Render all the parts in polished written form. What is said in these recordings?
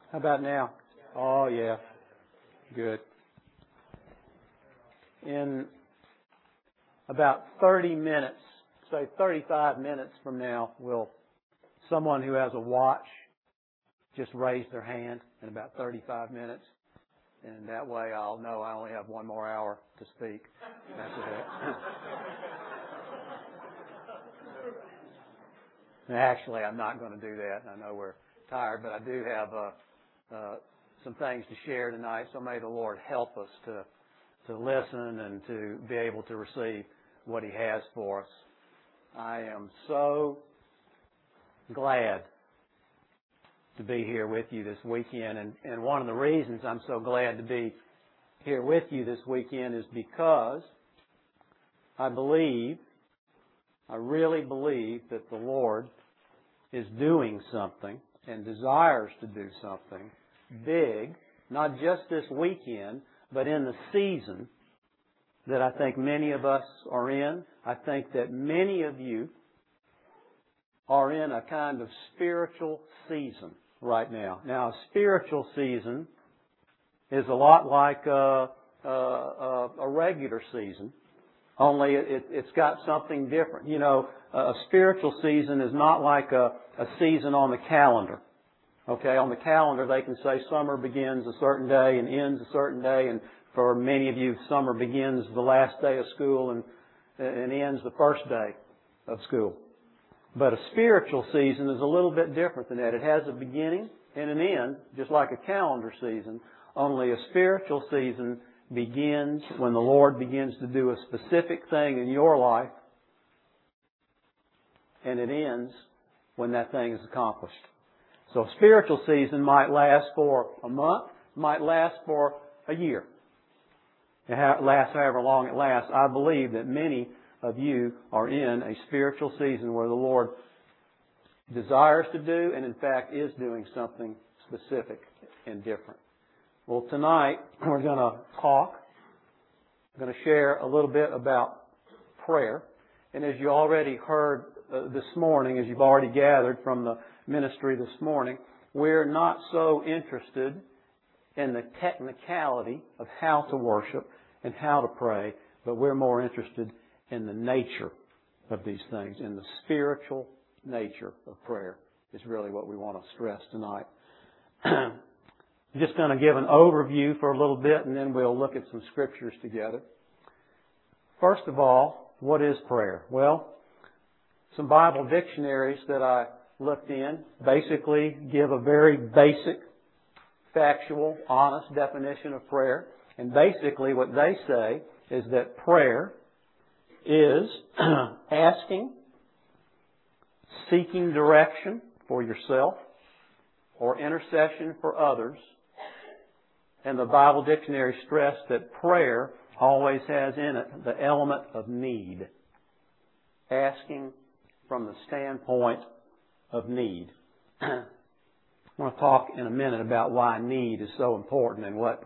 How about now? Oh, yeah. Good. In about 30 minutes, say 35 minutes from now, will someone who has a watch just raise their hand in about 35 minutes? And that way I'll know I only have one more hour to speak after that. Actually, I'm not going to do that. I know we're tired, but I do have some things to share tonight, so may the Lord help us to listen and to be able to receive what He has for us. I am so glad to be here with you this weekend, and one of the reasons I'm so glad to be here with you this weekend is because I really believe that the Lord is doing something and desires to do something big, not just this weekend, but in the season that I think many of us are in. I think that many of you are in a kind of spiritual season right now. Now, a spiritual season is a lot like a regular season, only it's got something different. You know, a spiritual season is not like a season on the calendar. Okay, on the calendar they can say summer begins a certain day and ends a certain day, and for many of you, summer begins the last day of school and ends the first day of school. But a spiritual season is a little bit different than that. It has a beginning and an end, just like a calendar season, only a spiritual season begins when the Lord begins to do a specific thing in your life, and it ends when that thing is accomplished. So a spiritual season might last for a month, might last for a year. It lasts however long it lasts. I believe that many of you are in a spiritual season where the Lord desires to do and in fact is doing something specific and different. Well, tonight we're going to talk. I'm going to share a little bit about prayer. And as you already heard this morning, as you've already gathered from the ministry this morning, we're not so interested in the technicality of how to worship and how to pray, but we're more interested in the nature of these things, in the spiritual nature of prayer is really what we want to stress tonight. I'm just going to give an overview for a little bit and then we'll look at some scriptures together. First of all, what is prayer? Well, some Bible dictionaries that I looked in basically give a very basic, factual, honest definition of prayer. And basically what they say is that prayer is asking, seeking direction for yourself or intercession for others. And the Bible dictionary stressed that prayer always has in it the element of need. Asking from the standpoint of need. I want to talk in a minute about why need is so important and what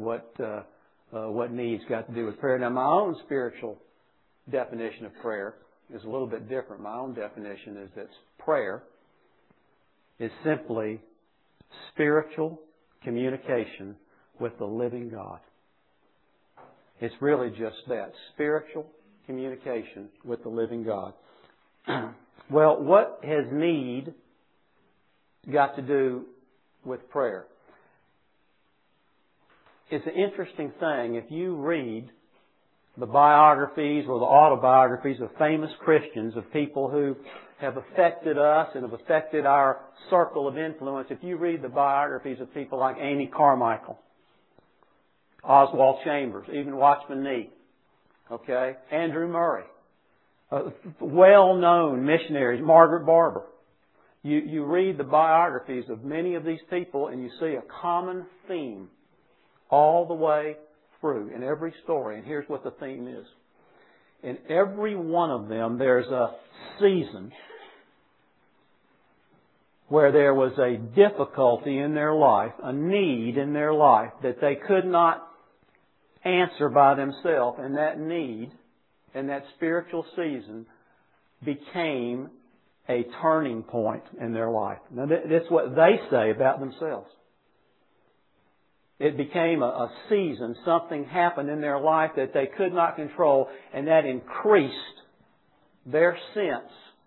need's got to do with prayer. Now, my own spiritual definition of prayer is a little bit different. My own definition is that prayer is simply spiritual communication with the living God. It's really just that, spiritual communication with the living God. Well, what has need got to do with prayer? It's an interesting thing. If you read the biographies or the autobiographies of famous Christians, of people who have affected us and have affected our circle of influence, if you read the biographies of people like Amy Carmichael, Oswald Chambers, even Watchman Nee, okay, Andrew Murray, well-known missionaries, Margaret Barber. You read the biographies of many of these people and you see a common theme all the way through in every story. And here's what the theme is. In every one of them, there's a season where there was a difficulty in their life, a need in their life that they could not answer by themselves. And that need and that spiritual season became a turning point in their life. Now, that's what they say about themselves. It became a season. Something happened in their life that they could not control, and that increased their sense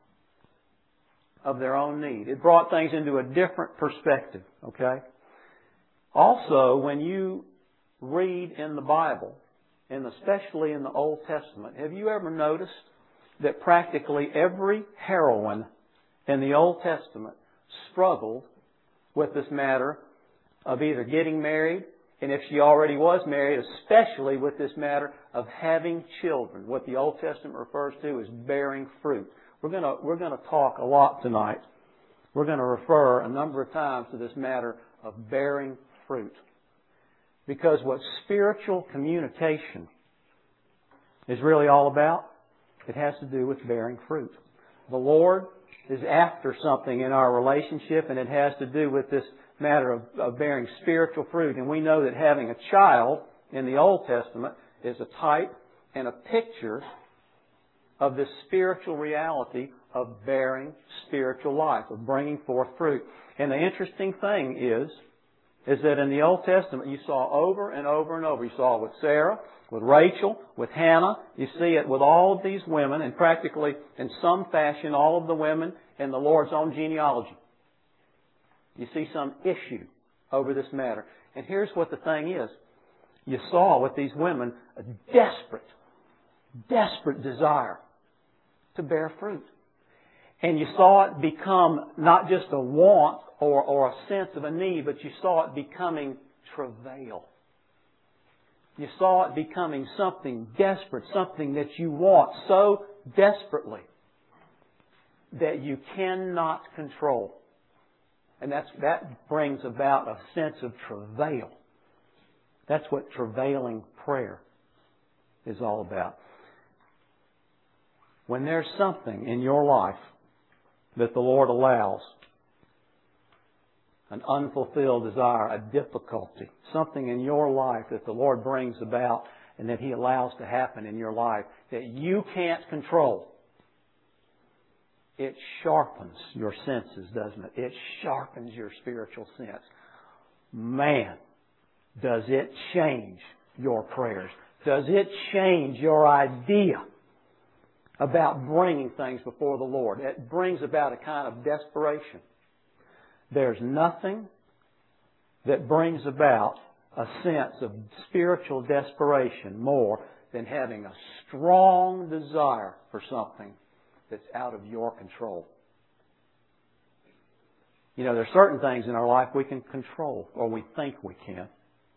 of their own need. It brought things into a different perspective, okay? Also, when you read in the Bible, and especially in the Old Testament, have you ever noticed that practically every heroine in the Old Testament struggled with this matter of either getting married, and if she already was married, especially with this matter of having children. What the Old Testament refers to as bearing fruit. We're going to talk a lot tonight. We're going to refer a number of times to this matter of bearing fruit. Because what spiritual communication is really all about, it has to do with bearing fruit. The Lord is after something in our relationship, and it has to do with this matter of bearing spiritual fruit. And we know that having a child in the Old Testament is a type and a picture of this spiritual reality of bearing spiritual life, of bringing forth fruit. And the interesting thing is that in the Old Testament you saw over and over and over. You saw it with Sarah, with Rachel, with Hannah. You see it with all of these women, and practically in some fashion all of the women in the Lord's own genealogy. You see some issue over this matter. And here's what the thing is. You saw with these women a desperate desire to bear fruit. And you saw it become not just a want or a sense of a need, but you saw it becoming travail. You saw it becoming something desperate, something that you want so desperately that you cannot control. And that brings about a sense of travail. That's what travailing prayer is all about. When there's something in your life that the Lord allows, an unfulfilled desire, a difficulty, something in your life that the Lord brings about and that He allows to happen in your life that you can't control, it sharpens your senses, doesn't it? It sharpens your spiritual sense. Man, does it change your prayers? Does it change your idea about bringing things before the Lord? It brings about a kind of desperation. There's nothing that brings about a sense of spiritual desperation more than having a strong desire for something that's out of your control. You know, there are certain things in our life we can control, or we think we can.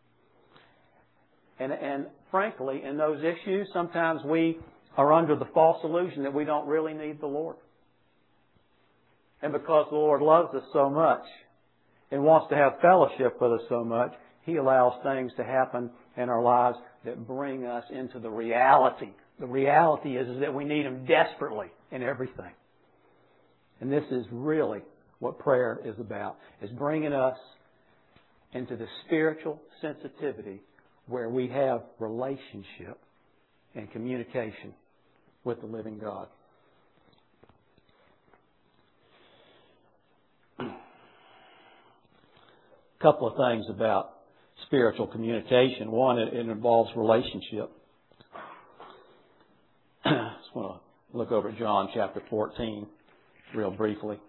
And frankly, in those issues, sometimes we are under the false illusion that we don't really need the Lord. And because the Lord loves us so much and wants to have fellowship with us so much, He allows things to happen in our lives that bring us into the reality. The reality is that we need Him desperately in everything. And this is really what prayer is about, is bringing us into the spiritual sensitivity where we have relationship and communication with the living God. A couple of things about spiritual communication. One, it involves relationship. I just want to look over at John chapter 14 real briefly.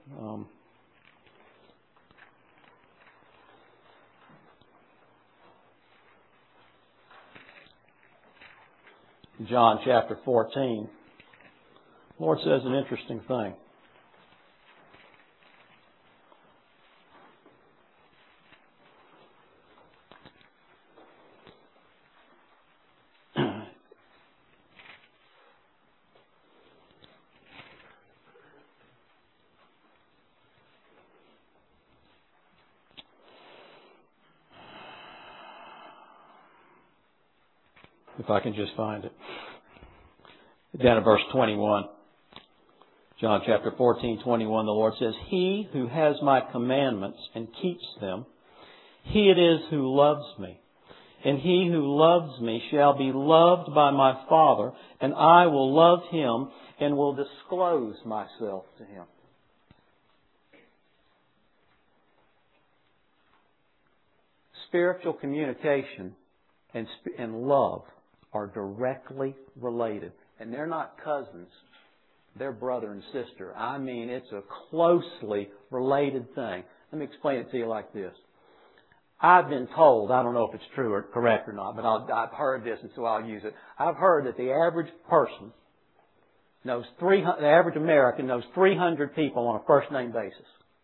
John chapter 14, the Lord says an interesting thing. If I can just find it. Down at verse 21. John chapter 14:21, the Lord says, "He who has my commandments and keeps them, he it is who loves me. And he who loves me shall be loved by my Father, and I will love him and will disclose myself to him." spiritual communication and love are directly related. And they're not cousins. They're brother and sister. I mean, it's a closely related thing. Let me explain it to you like this. I've been told, I don't know if it's true or correct or not, but I've heard this and so I'll use it. I've heard that the average person knows the average American knows 300 people on a first name basis.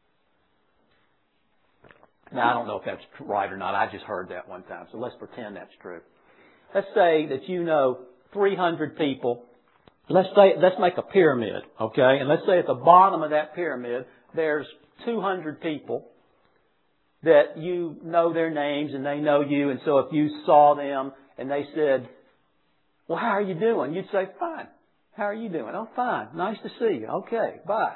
Now, I don't know if that's right or not. I just heard that one time. So let's pretend that's true. Let's say that you know 300 people. Let's make a pyramid, okay? And let's say at the bottom of that pyramid, there's 200 people that you know their names and they know you. And so if you saw them and they said, well, how are you doing? You'd say, fine. How are you doing? Oh, fine. Nice to see you. Okay, bye.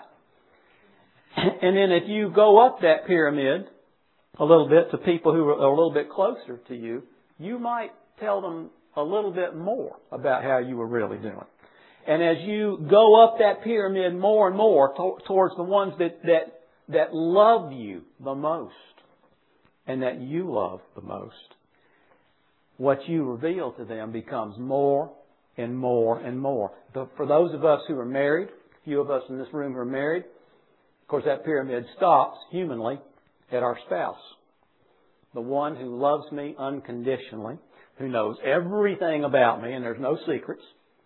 And then if you go up that pyramid a little bit to people who are a little bit closer to you, you might tell them a little bit more about how you were really doing. And as you go up that pyramid more and more towards the ones that love you the most and that you love the most, what you reveal to them becomes more and more and more. For those of us who are married, a few of us in this room who are married, of course that pyramid stops humanly at our spouse. The one who loves me unconditionally, who knows everything about me and there's no secrets.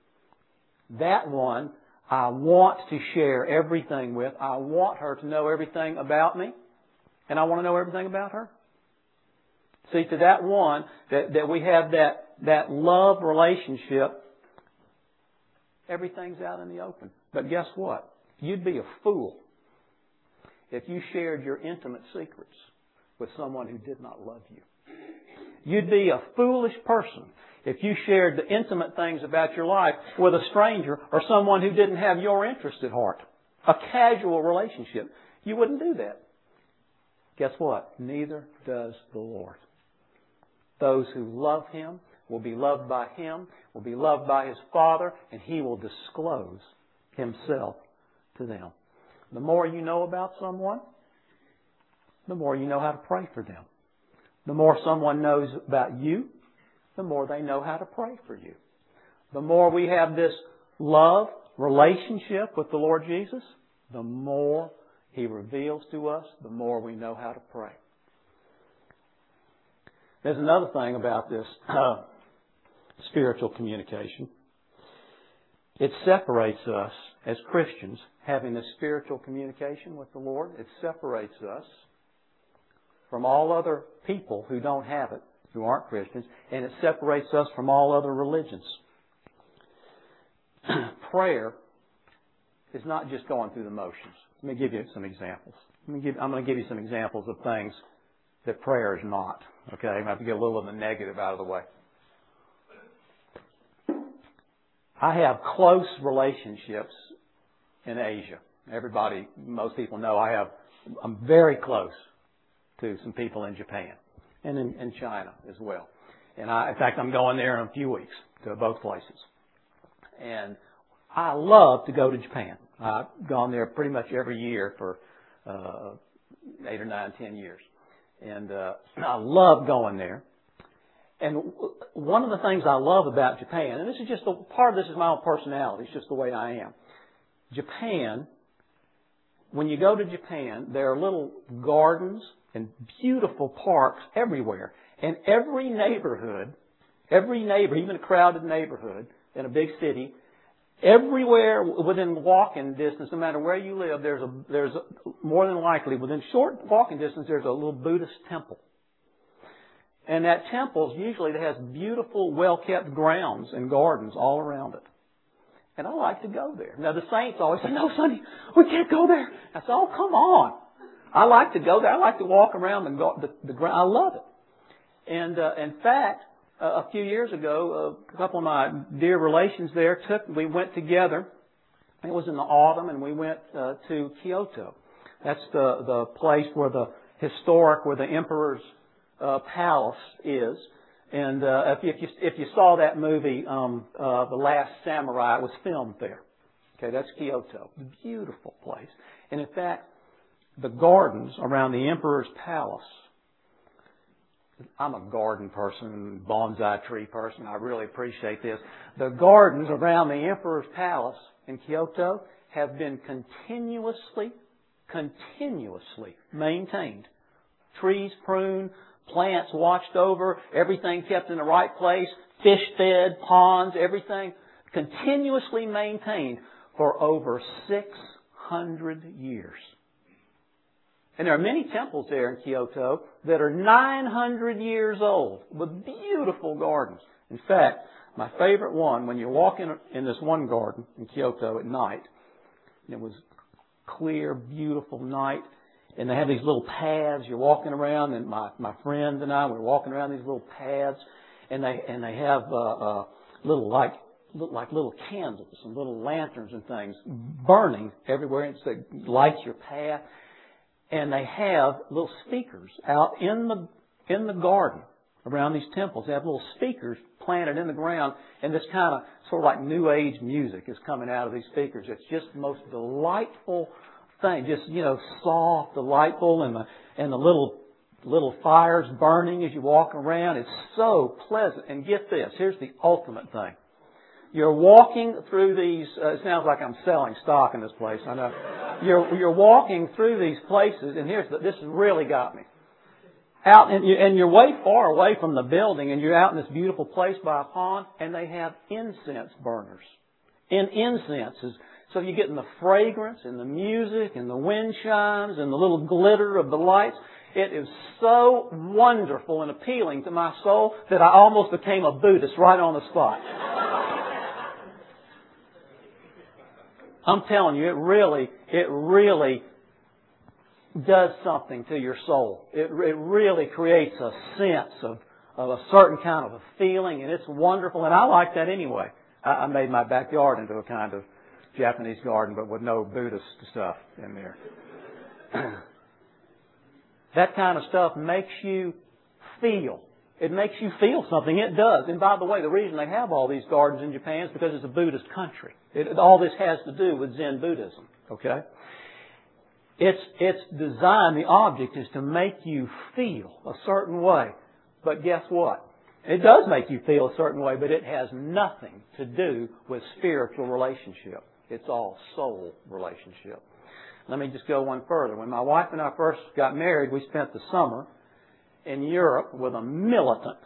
That one I want to share everything with. I want her to know everything about me. And I want to know everything about her. See, to that one, that we have that love relationship, everything's out in the open. But guess what? You'd be a fool if you shared your intimate secrets with someone who did not love you. You'd be a foolish person if you shared the intimate things about your life with a stranger or someone who didn't have your interest at heart. A casual relationship. You wouldn't do that. Guess what? Neither does the Lord. Those who love Him will be loved by Him, will be loved by His Father, and He will disclose Himself to them. The more you know about someone, the more you know how to pray for them. The more someone knows about you, the more they know how to pray for you. The more we have this love relationship with the Lord Jesus, the more He reveals to us, the more we know how to pray. There's another thing about this spiritual communication. It separates us as Christians, having this spiritual communication with the Lord. It separates us from all other people who don't have it, who aren't Christians, and it separates us from all other religions. Prayer is not just going through the motions. Let me give you some examples. I'm going to give you some examples of things that prayer is not. Okay, I'm going to have to get a little of the negative out of the way. I have close relationships in Asia. Most people know I'm very close to some people in Japan and in China as well. And in fact, I'm going there in a few weeks to both places. And I love to go to Japan. I've gone there pretty much every year for 8 or 9, 10 years. And I love going there. And one of the things I love about Japan, and this is just part of this is my own personality, it's just the way I am. Japan, when you go to Japan, there are little gardens and beautiful parks everywhere. And every neighbor, even a crowded neighborhood in a big city, everywhere within walking distance, no matter where you live, there's more than likely within short walking distance, there's a little Buddhist temple. And that temple usually has beautiful, well-kept grounds and gardens all around it. And I like to go there. Now the saints always say, "No, Sonny, we can't go there." I said, "Oh, come on. I like to go there. I like to walk around the ground. I love it." And in fact, a few years ago, a couple of my dear relations there we went together. It was in the autumn, and we went to Kyoto. That's the place where the emperor's palace is. And if you saw that movie, The Last Samurai, it was filmed there. Okay, that's Kyoto. Beautiful place. And in fact, the gardens around the emperor's palace I'm a garden person, bonsai tree person. I really appreciate this. The gardens around the Emperor's Palace in Kyoto have been continuously maintained. Trees pruned, plants watched over, everything kept in the right place, fish fed, ponds, everything continuously maintained for over 600 years. And there are many temples there in Kyoto that are 900 years old with beautiful gardens. In fact, my favorite one, when you walk in this one garden in Kyoto at night, and it was clear, beautiful night, and they have these little paths. You're walking around, and my friends and I were walking around these little paths, and they have little look like little candles and little lanterns and things burning everywhere. And it lights your path. And they have little speakers out in the garden around these temples. They have little speakers planted in the ground, and this kind of sort of like New Age music is coming out of these speakers. It's just the most delightful thing, just soft, delightful, and the little fires burning as you walk around. It's so pleasant. And get this, here's the ultimate thing. You're walking through these. It sounds like I'm selling stock in this place. I know. You're walking through these places, and this has really got me. Out and you're way far away from the building, and you're out in this beautiful place by a pond, and they have incense burners. And incenses, so you're getting the fragrance and the music and the wind chimes and the little glitter of the lights. It is so wonderful and appealing to my soul that I almost became a Buddhist right on the spot. I'm telling you, it really does something to your soul. It really creates a sense of a certain kind of a feeling, and it's wonderful, and I like that anyway. I made my backyard into a kind of Japanese garden, but with no Buddhist stuff in there. That kind of stuff makes you feel. It makes you feel something. It does. And by the way, the reason they have all these gardens in Japan is because it's a Buddhist country. All this has to do with Zen Buddhism. Okay? It's designed, the object is to make you feel a certain way. But guess what? It does make you feel a certain way, but it has nothing to do with spiritual relationship. It's all soul relationship. Let me just go one further. When my wife and I first got married, we spent the summer in Europe with a militant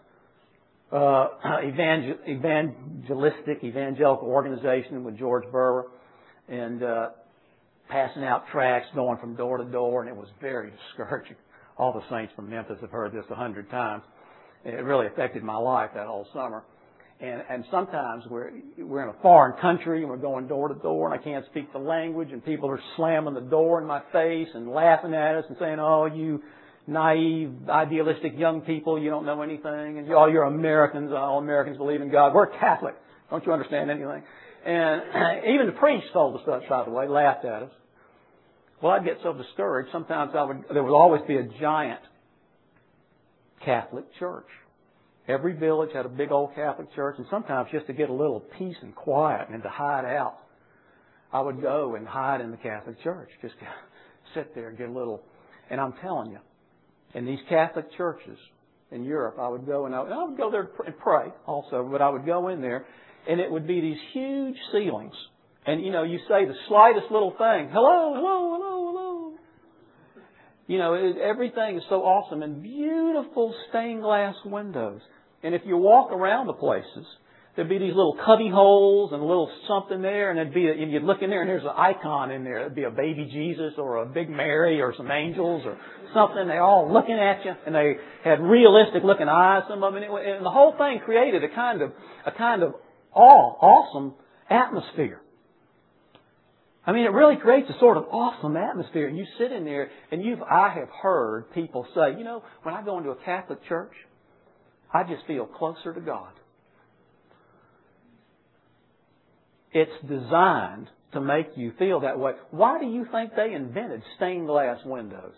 evangelical organization with George Burwer, and passing out tracts, going from door to door, and it was very discouraging. All the saints from Memphis have heard this 100 times. It really affected my life that whole summer. And sometimes we're in a foreign country and we're going door to door, and I can't speak the language, and people are slamming the door in my face and laughing at us and saying, "Oh, you naive, idealistic young people, you don't know anything, and you're Americans, all Americans believe in God. We're Catholic. Don't you understand anything?" And even the priest told us that, by the way, laughed at us. Well, I'd get so discouraged. Sometimes there would always be a giant Catholic church. Every village had a big old Catholic church, and sometimes just to get a little peace and quiet and to hide out, I would go and hide in the Catholic church. Just sit there and get a little. And I'm telling you, in these Catholic churches in Europe, I would go and I would go there and pray also, but I would go in there, and it would be these huge ceilings. And, you say the slightest little thing, hello, hello, hello, hello. Everything is so awesome, and beautiful stained glass windows. And if you walk around the places, there'd be these little cubby holes and a little something there, and you'd look in there, and there's an icon in there. It'd be a baby Jesus or a big Mary or some angels or something. They're all looking at you, and they had realistic looking eyes, some of them. And the whole thing created a kind of awesome atmosphere. I mean, it really creates a sort of awesome atmosphere. And you sit in there, and I have heard people say, when I go into a Catholic church, I just feel closer to God. It's designed to make you feel that way. Why do you think they invented stained glass windows?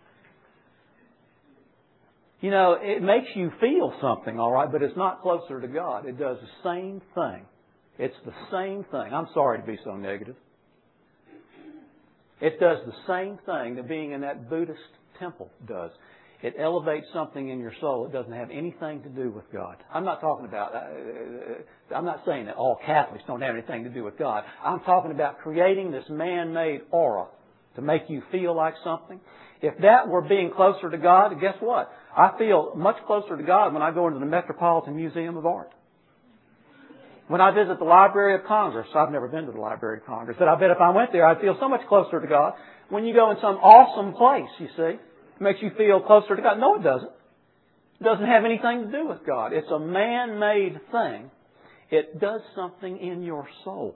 It makes you feel something, all right, but it's not closer to God. It does the same thing. It's the same thing. I'm sorry to be so negative. It does the same thing that being in that Buddhist temple does. It elevates something in your soul that doesn't have anything to do with God. I'm not talking about, I'm not saying that all Catholics don't have anything to do with God. I'm talking about creating this man-made aura to make you feel like something. If that were being closer to God, guess what? I feel much closer to God when I go into the Metropolitan Museum of Art. When I visit the Library of Congress, I've never been to the Library of Congress, but I bet if I went there, I'd feel so much closer to God. When you go in some awesome place, you see, it makes you feel closer to God. No, it doesn't. It doesn't have anything to do with God. It's a man-made thing. It does something in your soul.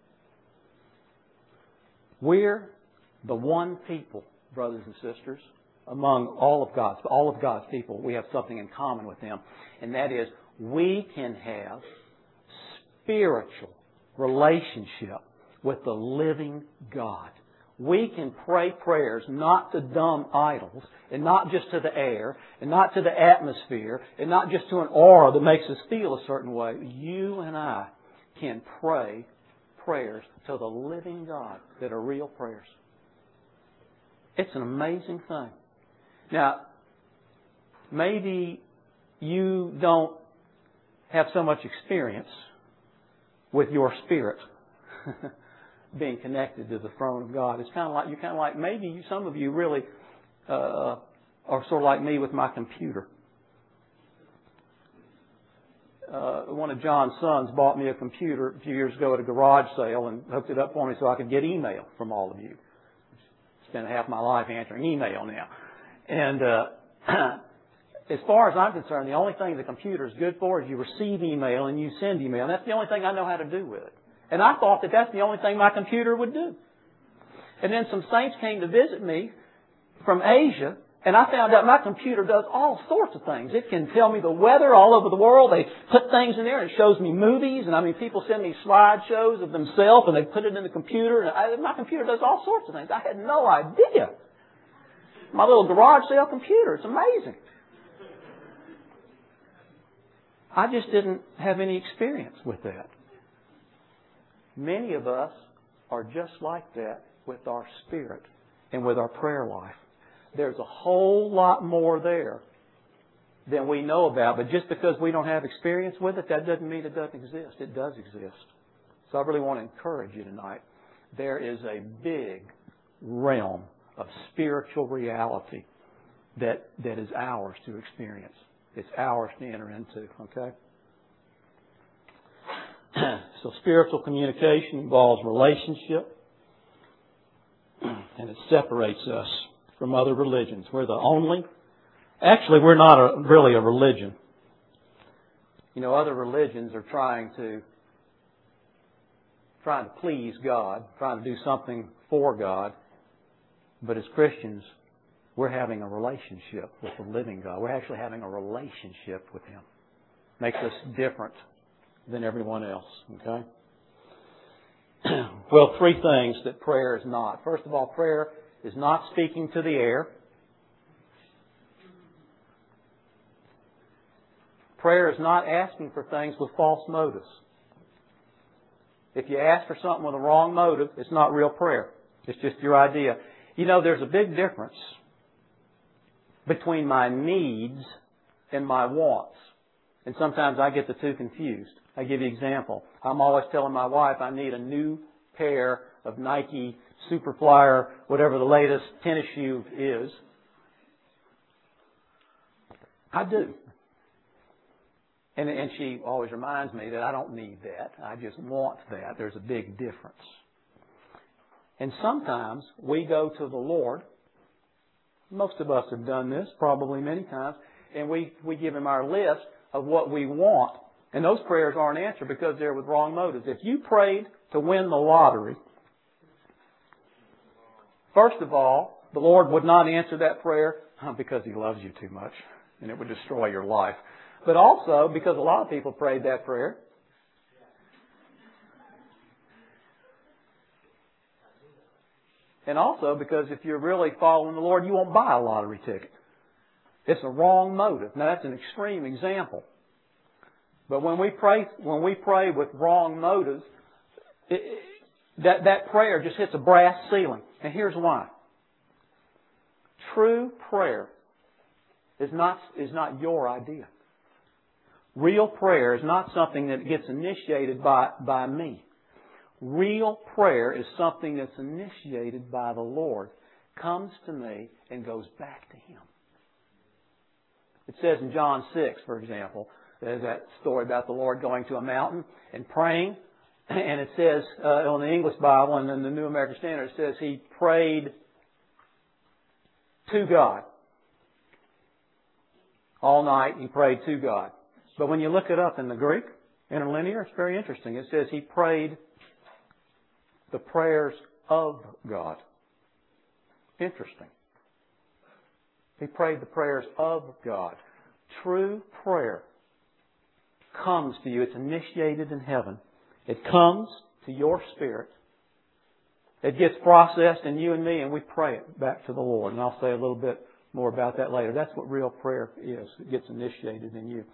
We're the one people, brothers and sisters, among all of God's people. We have something in common with them, and that is we can have spiritual relationship with the living God. We can pray prayers not to dumb idols, and not just to the air, and not to the atmosphere, and not just to an aura that makes us feel a certain way. You and I can pray prayers to the living God that are real prayers. It's an amazing thing. Now, maybe you don't have so much experience with your spirit being connected to the throne of God. It's kind of like maybe some of you really are sort of like me with my computer. One of John's sons bought me a computer a few years ago at a garage sale and hooked it up for me so I could get email from all of you. Spent half my life answering email now. And as far as I'm concerned, the only thing the computer is good for is you receive email and you send email. And that's the only thing I know how to do with it. And I thought that that's the only thing my computer would do. And then some saints came to visit me from Asia, and I found out my computer does all sorts of things. It can tell me the weather all over the world. They put things in there and it shows me movies. And people send me slideshows of themselves and they put it in the computer. And my computer does all sorts of things. I had no idea. My little garage sale computer. It's amazing. I just didn't have any experience with that. Many of us are just like that with our spirit and with our prayer life. There's a whole lot more there than we know about. But just because we don't have experience with it, that doesn't mean it doesn't exist. It does exist. So I really want to encourage you tonight. There is a big realm of spiritual reality that is ours to experience. It's ours to enter into. Okay? So spiritual communication involves relationship, and it separates us from other religions. We're the only... Actually, we're not really a religion. Other religions are trying to please God, trying to do something for God. But as Christians, we're having a relationship with the living God. We're actually having a relationship with Him. Makes us different than everyone else. Okay? Well, three things that prayer is not. First of all, prayer is not speaking to the air. Prayer is not asking for things with false motives. If you ask for something with a wrong motive, it's not real prayer. It's just your idea. There's a big difference between my needs and my wants. And sometimes I get the two confused. I give you an example. I'm always telling my wife I need a new pair of Nike Superflyer, whatever the latest tennis shoe is. I do. And she always reminds me that I don't need that. I just want that. There's a big difference. And sometimes we go to the Lord. Most of us have done this, probably many times. And we give Him our list of what we want. And those prayers aren't answered because they're with wrong motives. If you prayed to win the lottery, first of all, the Lord would not answer that prayer because He loves you too much and it would destroy your life. But also because a lot of people prayed that prayer. And also because if you're really following the Lord, you won't buy a lottery ticket. It's a wrong motive. Now that's an extreme example. But when we pray with wrong motives, that prayer just hits a brass ceiling. And here's why. True prayer is not your idea. Real prayer is not something that gets initiated by me. Real prayer is something that's initiated by the Lord, comes to me, and goes back to Him. It says in John 6, for example, there's that story about the Lord going to a mountain and praying. And it says, on the English Bible and in the New American Standard, it says He prayed to God. All night He prayed to God. But when you look it up in the Greek, interlinear, it's very interesting. It says He prayed the prayers of God. Interesting. He prayed the prayers of God. True prayer comes to you. It's initiated in heaven. It comes to your spirit. It gets processed in you and me, and we pray it back to the Lord. And I'll say a little bit more about that later. That's what real prayer is. It gets initiated in you.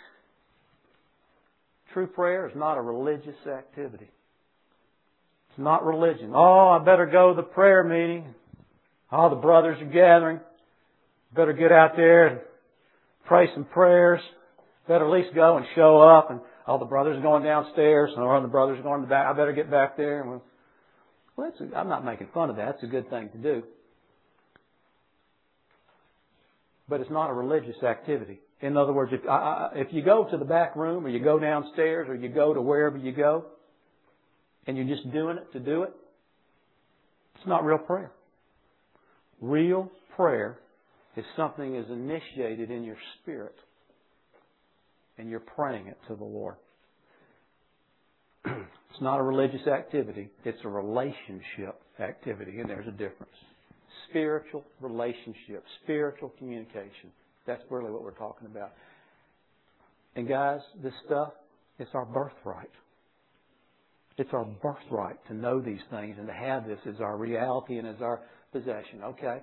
True prayer is not a religious activity. It's not religion. Oh, I better go to the prayer meeting. Oh, the brothers are gathering. Better get out there and pray some prayers. Better at least go and show up. And all the brothers are going downstairs, and the brothers are going to the back. I better get back there. And I'm not making fun of that. It's a good thing to do. But it's not a religious activity. In other words, if you go to the back room, or you go downstairs, or you go to wherever you go, and you're just doing it to do it, it's not real prayer. Real prayer is something that is initiated in your spirit, and you're praying it to the Lord. It's not a religious activity. It's a relationship activity, and there's a difference. Spiritual relationship, spiritual communication. That's really what we're talking about. And guys, this stuff, it's our birthright. It's our birthright to know these things and to have this as our reality and as our possession. Okay?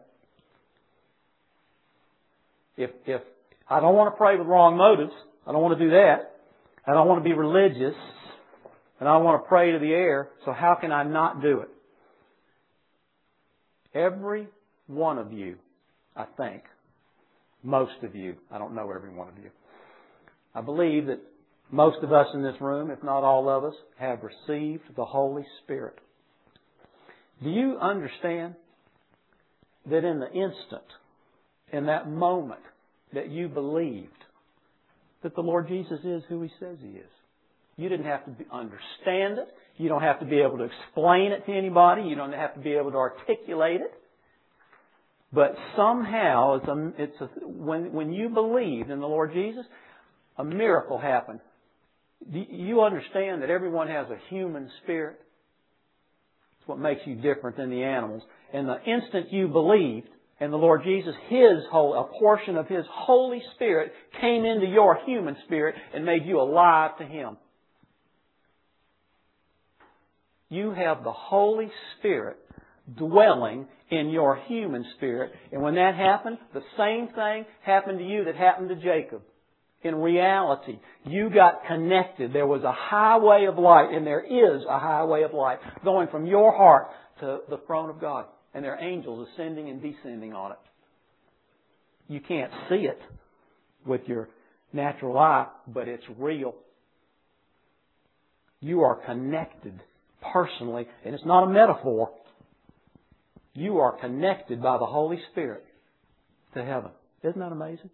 If I don't want to pray with wrong motives, I don't want to do that. I don't want to be religious, and I don't want to pray to the air, so how can I not do it? Every one of you, I think, most of you, I don't know every one of you, I believe that most of us in this room, if not all of us, have received the Holy Spirit. Do you understand that in the instant, in that moment that you believed that the Lord Jesus is who He says He is? You didn't have to understand it. You don't have to be able to explain it to anybody. You don't have to be able to articulate it. But somehow, when you believed in the Lord Jesus, a miracle happened. You understand that everyone has a human spirit. It's what makes you different than the animals. And the instant you believed in the Lord Jesus, a portion of His Holy Spirit came into your human spirit and made you alive to Him. You have the Holy Spirit dwelling in your human spirit. And when that happened, the same thing happened to you that happened to Jacob. In reality, you got connected. There was a highway of light, and there is a highway of light going from your heart to the throne of God. And there are angels ascending and descending on it. You can't see it with your natural eye, but it's real. You are connected personally, and it's not a metaphor. You are connected by the Holy Spirit to heaven. Isn't that amazing?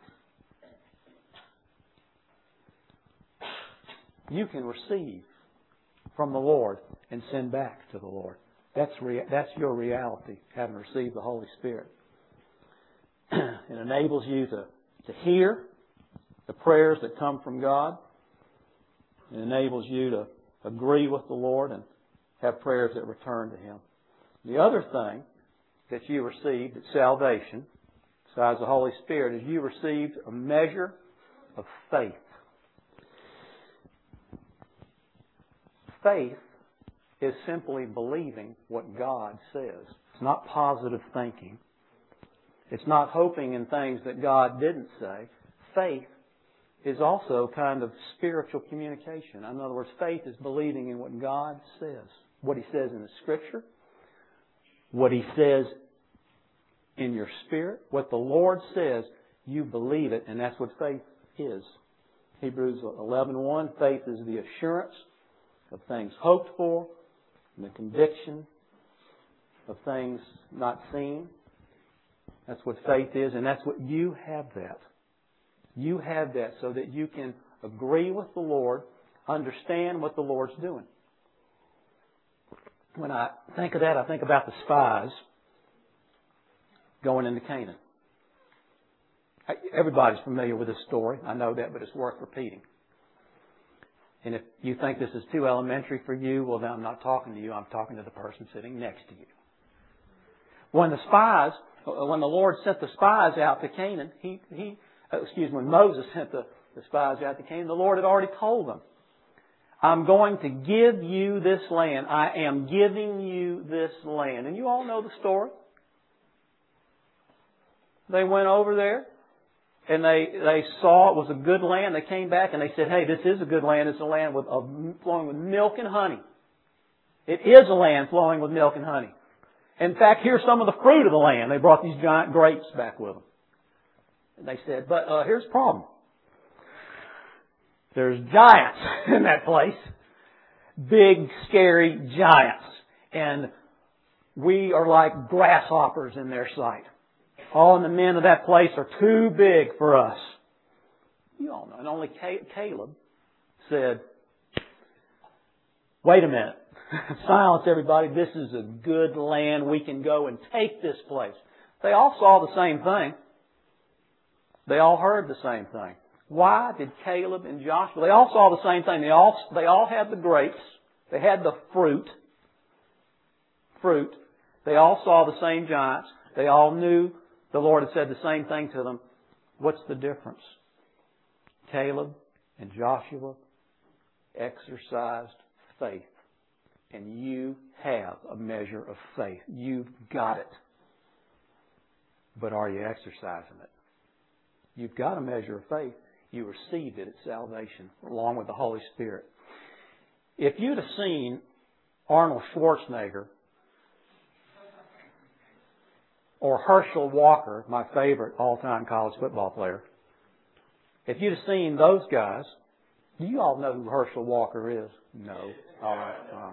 You can receive from the Lord and send back to the Lord. That's your reality, having received the Holy Spirit. It enables you to hear the prayers that come from God. It enables you to agree with the Lord and have prayers that return to Him. The other thing that you received at salvation, besides the Holy Spirit, is you received a measure of faith. Faith is simply believing what God says. It's not positive thinking. It's not hoping in things that God didn't say. Faith is also kind of spiritual communication. In other words, faith is believing in what God says. What He says in the Scripture. What He says in your spirit. What the Lord says You believe it, and that's what faith is. Hebrews 11:1, faith is the assurance of things hoped for, and the conviction of things not seen. That's what faith is, and that's what you have that. You have that so that you can agree with the Lord, understand what the Lord's doing. When I think of that, I think about the spies going into Canaan. Everybody's familiar with this story. I know that, but it's worth repeating. And if you think this is too elementary for you, well, then I'm not talking to you. I'm talking to the person sitting next to you. When the Lord sent the spies out to Canaan, when Moses sent the spies out to Canaan, the Lord had already told them, I'm going to give you this land. I am giving you this land. And you all know the story. They went over there and they saw it was a good land. They came back and they said, hey, this is a good land. It's a land flowing with milk and honey. It is a land flowing with milk and honey. In fact, here's some of the fruit of the land. They brought these giant grapes back with them. And they said, but here's the problem. There's giants in that place. Big, scary giants. And we are like grasshoppers in their sight. All the men of that place are too big for us. You all know. And only Caleb said, wait a minute. Silence everybody. This is a good land. We can go and take this place. They all saw the same thing. They all heard the same thing. Why did Caleb and Joshua, they all saw the same thing. They all had the grapes. They had the fruit. They all saw the same giants. They all knew the Lord had said the same thing to them. What's the difference? Caleb and Joshua exercised faith. And you have a measure of faith. You've got it. But are you exercising it? You've got a measure of faith. You received it at salvation along with the Holy Spirit. If you'd have seen Arnold Schwarzenegger or Herschel Walker, my favorite all-time college football player, if you'd have seen those guys, do you all know who Herschel Walker is? No. All right.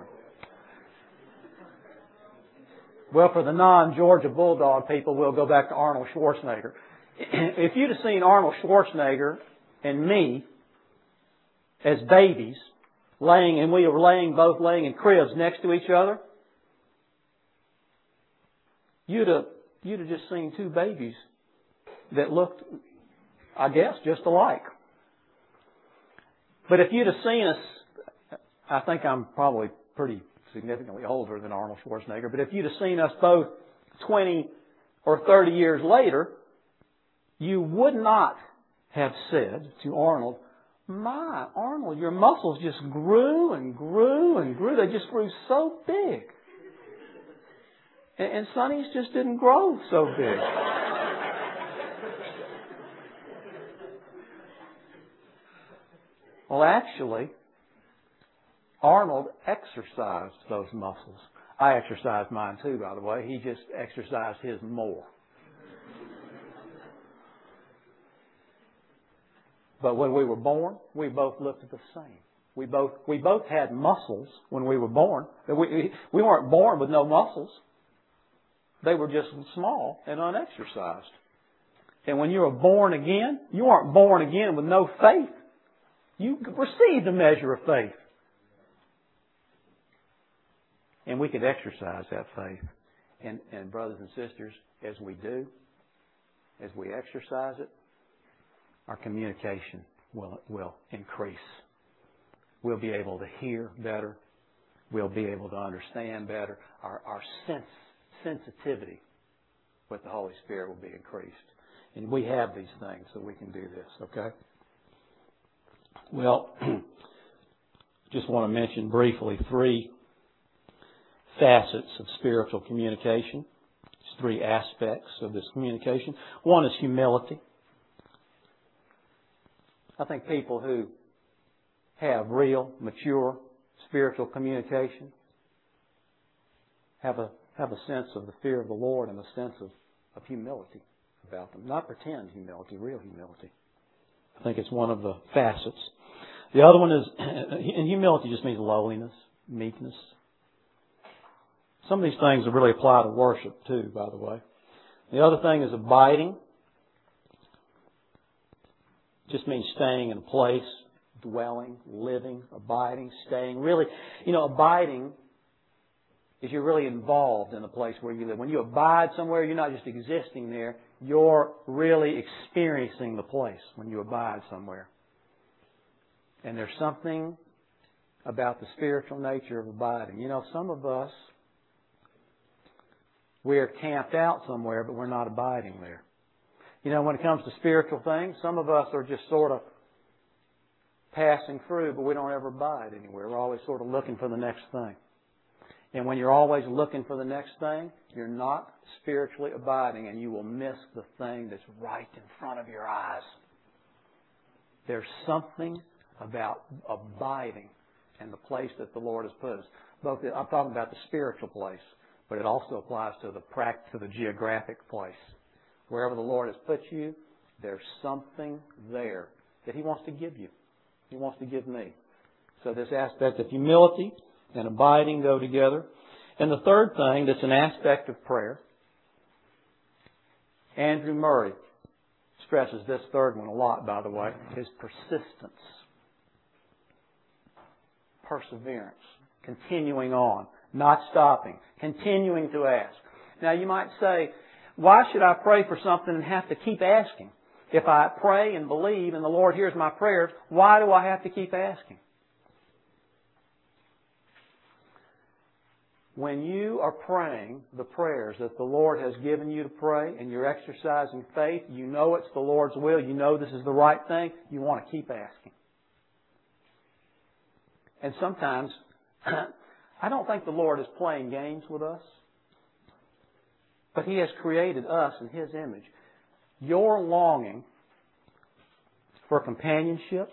Well, for the non-Georgia Bulldog people, we'll go back to Arnold Schwarzenegger. If you'd have seen Arnold Schwarzenegger and me as babies, and we were both laying in cribs next to each other, you'd have just seen two babies that looked, I guess, just alike. But if you'd have seen us, I think I'm probably pretty significantly older than Arnold Schwarzenegger, but if you'd have seen us both 20 or 30 years later, you would not have said to Arnold, my, Arnold, your muscles just grew and grew and grew. They just grew so big. And Sonny's just didn't grow so big. Well, actually, Arnold exercised those muscles. I exercised mine too, by the way. He just exercised his more. But when we were born, we both looked the same. We both had muscles when we were born. We weren't born with no muscles. They were just small and unexercised. And when you were born again, you weren't born again with no faith. You received a measure of faith. And we could exercise that faith. And brothers and sisters, as we do, as we exercise it, our communication will increase. We'll be able to hear better. We'll be able to understand better. Our sensitivity with the Holy Spirit will be increased. And we have these things so we can do this, okay? Well, just want to mention briefly 3 facets of spiritual communication. There's 3 aspects of this communication. One is humility. I think people who have real, mature spiritual communication have a sense of the fear of the Lord and a sense of humility. about them. Not pretend humility, real humility. I think it's one of the facets. The other one is, and humility just means lowliness, meekness. Some of these things really apply to worship too, by the way. The other thing is abiding. Just means staying in a place, dwelling, living, abiding, staying. Really, abiding is you're really involved in the place where you live. When you abide somewhere, you're not just existing there. You're really experiencing the place when you abide somewhere. And there's something about the spiritual nature of abiding. Some of us, we're camped out somewhere, but we're not abiding there. When it comes to spiritual things, some of us are just sort of passing through, but we don't ever abide anywhere. We're always sort of looking for the next thing. And when you're always looking for the next thing, you're not spiritually abiding, and you will miss the thing that's right in front of your eyes. There's something about abiding in the place that the Lord has put us. I'm talking about the spiritual place, but it also applies to the geographic place. Wherever the Lord has put you, there's something there that He wants to give you. He wants to give me. So this aspect of humility and abiding go together. And the third thing that's an aspect of prayer, Andrew Murray stresses this third one a lot, by the way, is persistence. Perseverance. Continuing on. Not stopping. Continuing to ask. Now you might say, why should I pray for something and have to keep asking? If I pray and believe and the Lord hears my prayers, why do I have to keep asking? When you are praying the prayers that the Lord has given you to pray and you're exercising faith, you know it's the Lord's will, you know this is the right thing, you want to keep asking. And sometimes, I don't think the Lord is playing games with us, but He has created us in His image. Your longing for companionship,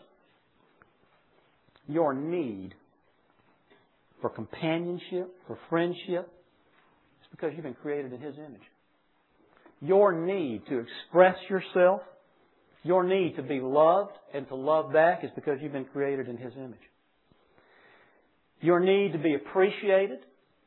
your need for companionship, for friendship, it's because you've been created in His image. Your need to express yourself, your need to be loved and to love back is because you've been created in His image. Your need to be appreciated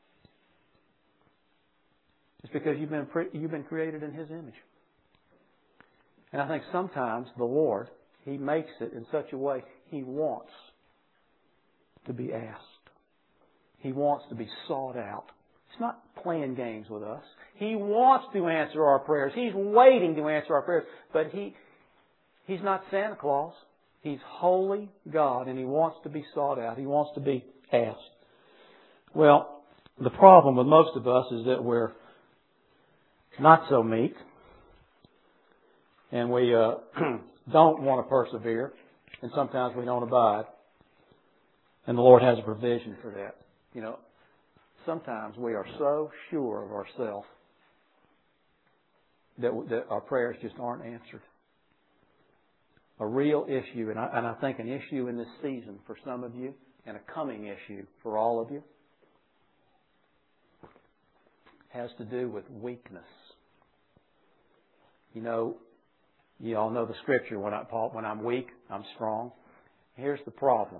is because you've been created in His image. And I think sometimes the Lord, He makes it in such a way He wants to be asked. He wants to be sought out. It's not playing games with us. He wants to answer our prayers. He's waiting to answer our prayers. But He's not Santa Claus. He's holy God, and He wants to be sought out. He wants to be asked. Well, the problem with most of us is that we're not so meek, and we don't want to persevere, and sometimes we don't abide. And the Lord has a provision for that. Sometimes we are so sure of ourselves that our prayers just aren't answered. A real issue, and I think an issue in this season for some of you, and a coming issue for all of you, has to do with weakness. You all know the scripture, when I'm weak, I'm strong. Here's the problem.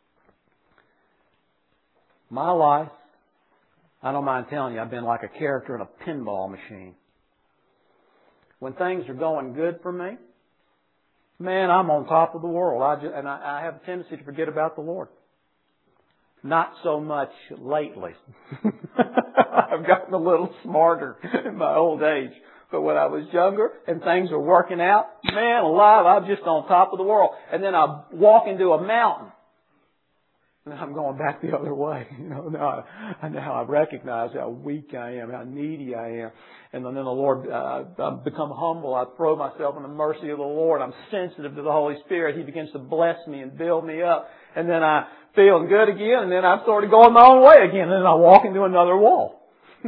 My life, I don't mind telling you, I've been like a character in a pinball machine. When things are going good for me, man, I'm on top of the world. I have a tendency to forget about the Lord. Not so much lately. I've gotten a little smarter in my old age. But when I was younger and things were working out, man alive, I'm just on top of the world. And then I walk into a mountain. And I'm going back the other way. Now I recognize how weak I am, how needy I am. And then the Lord, I've become humble. I throw myself in the mercy of the Lord. I'm sensitive to the Holy Spirit. He begins to bless me and build me up. And then I feel good again. And then I started going my own way again. And then I walk into another wall.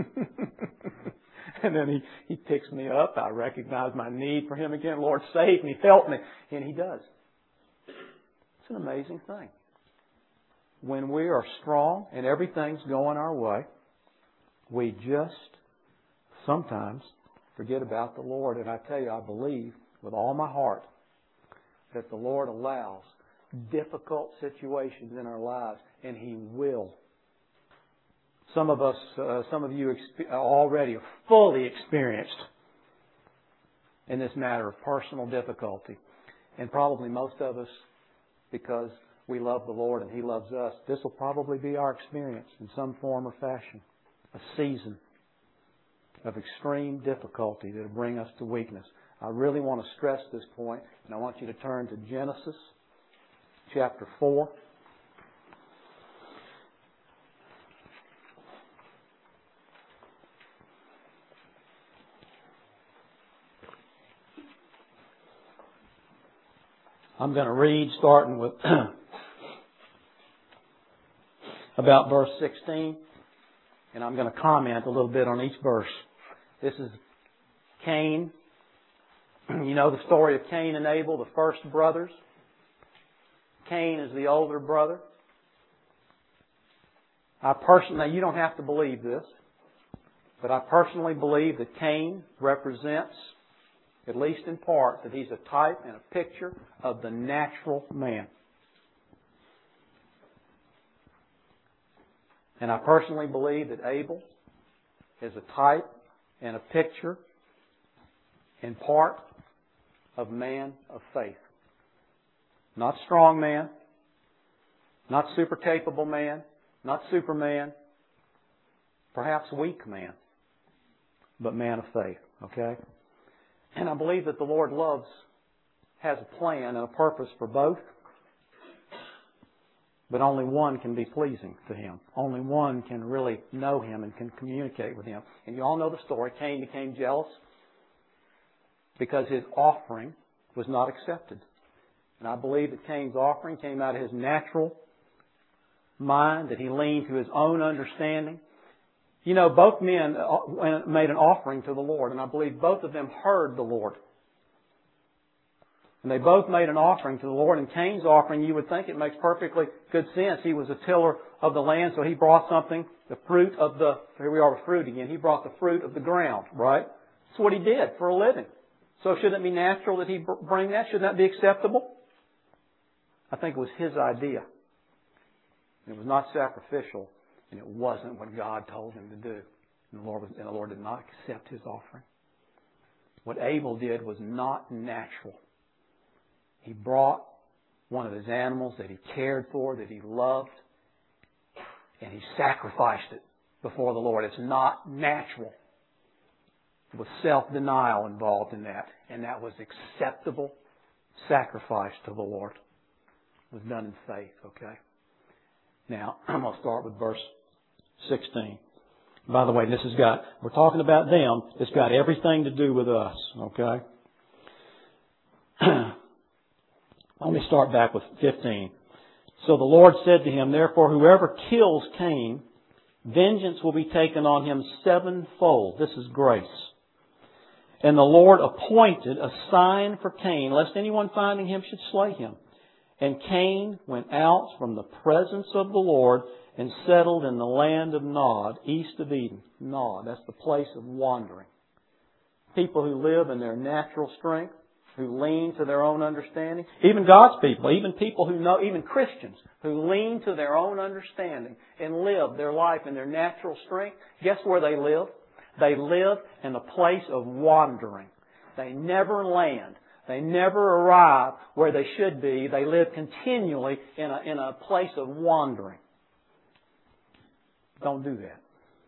And then He picks me up. I recognize my need for Him again. Lord, save me, help me. And He does. It's an amazing thing. When we are strong and everything's going our way, we just sometimes forget about the Lord. And I tell you, I believe with all my heart that the Lord allows difficult situations in our lives, and He will. Some of you already are fully experienced in this matter of personal difficulty. And probably most of us, because we love the Lord and He loves us, this will probably be our experience in some form or fashion. A season of extreme difficulty that will bring us to weakness. I really want to stress this point, and I want you to turn to Genesis chapter 4. I'm going to read starting with about verse 16, and I'm going to comment a little bit on each verse. This is Cain. You know the story of Cain and Abel, the first brothers. Cain is the older brother. Now you don't have to believe this, but I personally believe that Cain represents, at least in part, that he's a type and a picture of the natural man. And I personally believe that Abel is a type and a picture, in part, of man of faith. Not strong man, not super capable man, not Superman, perhaps weak man, but man of faith. Okay? And I believe that the Lord has a plan and a purpose for both. But only one can be pleasing to Him. Only one can really know Him and can communicate with Him. And you all know the story. Cain became jealous because his offering was not accepted. And I believe that Cain's offering came out of his natural mind, that he leaned to his own understanding. You know, both men made an offering to the Lord, and I believe both of them heard the Lord. And they both made an offering to the Lord. And Cain's offering, you would think it makes perfectly good sense. He was a tiller of the land, so he brought something, the fruit of the, here we are with fruit again, he brought the fruit of the ground, right? That's what he did for a living. So shouldn't it be natural that he bring that? Shouldn't that be acceptable? I think it was his idea. It was not sacrificial, and it wasn't what God told him to do. And the Lord did not accept his offering. What Abel did was not natural. He brought one of his animals that he cared for, that he loved, and he sacrificed it before the Lord. It's not natural. There was self-denial involved in that, and that was acceptable sacrifice to the Lord. It was done in faith, okay? Now, I'm going to start with verse 16. By the way, we're talking about them. It's got everything to do with us, okay? Let me start back with 15. So the Lord said to him, therefore, whoever kills Cain, vengeance will be taken on him sevenfold. This is grace. And the Lord appointed a sign for Cain, lest anyone finding him should slay him. And Cain went out from the presence of the Lord and settled in the land of Nod, east of Eden. Nod, that's the place of wandering. People who live in their natural strength, who lean to their own understanding. Even God's people, even people who know, even Christians, who lean to their own understanding and live their life in their natural strength. Guess where they live? They live in a place of wandering. They never land. They never arrive where they should be. They live continually in a place of wandering. Don't do that.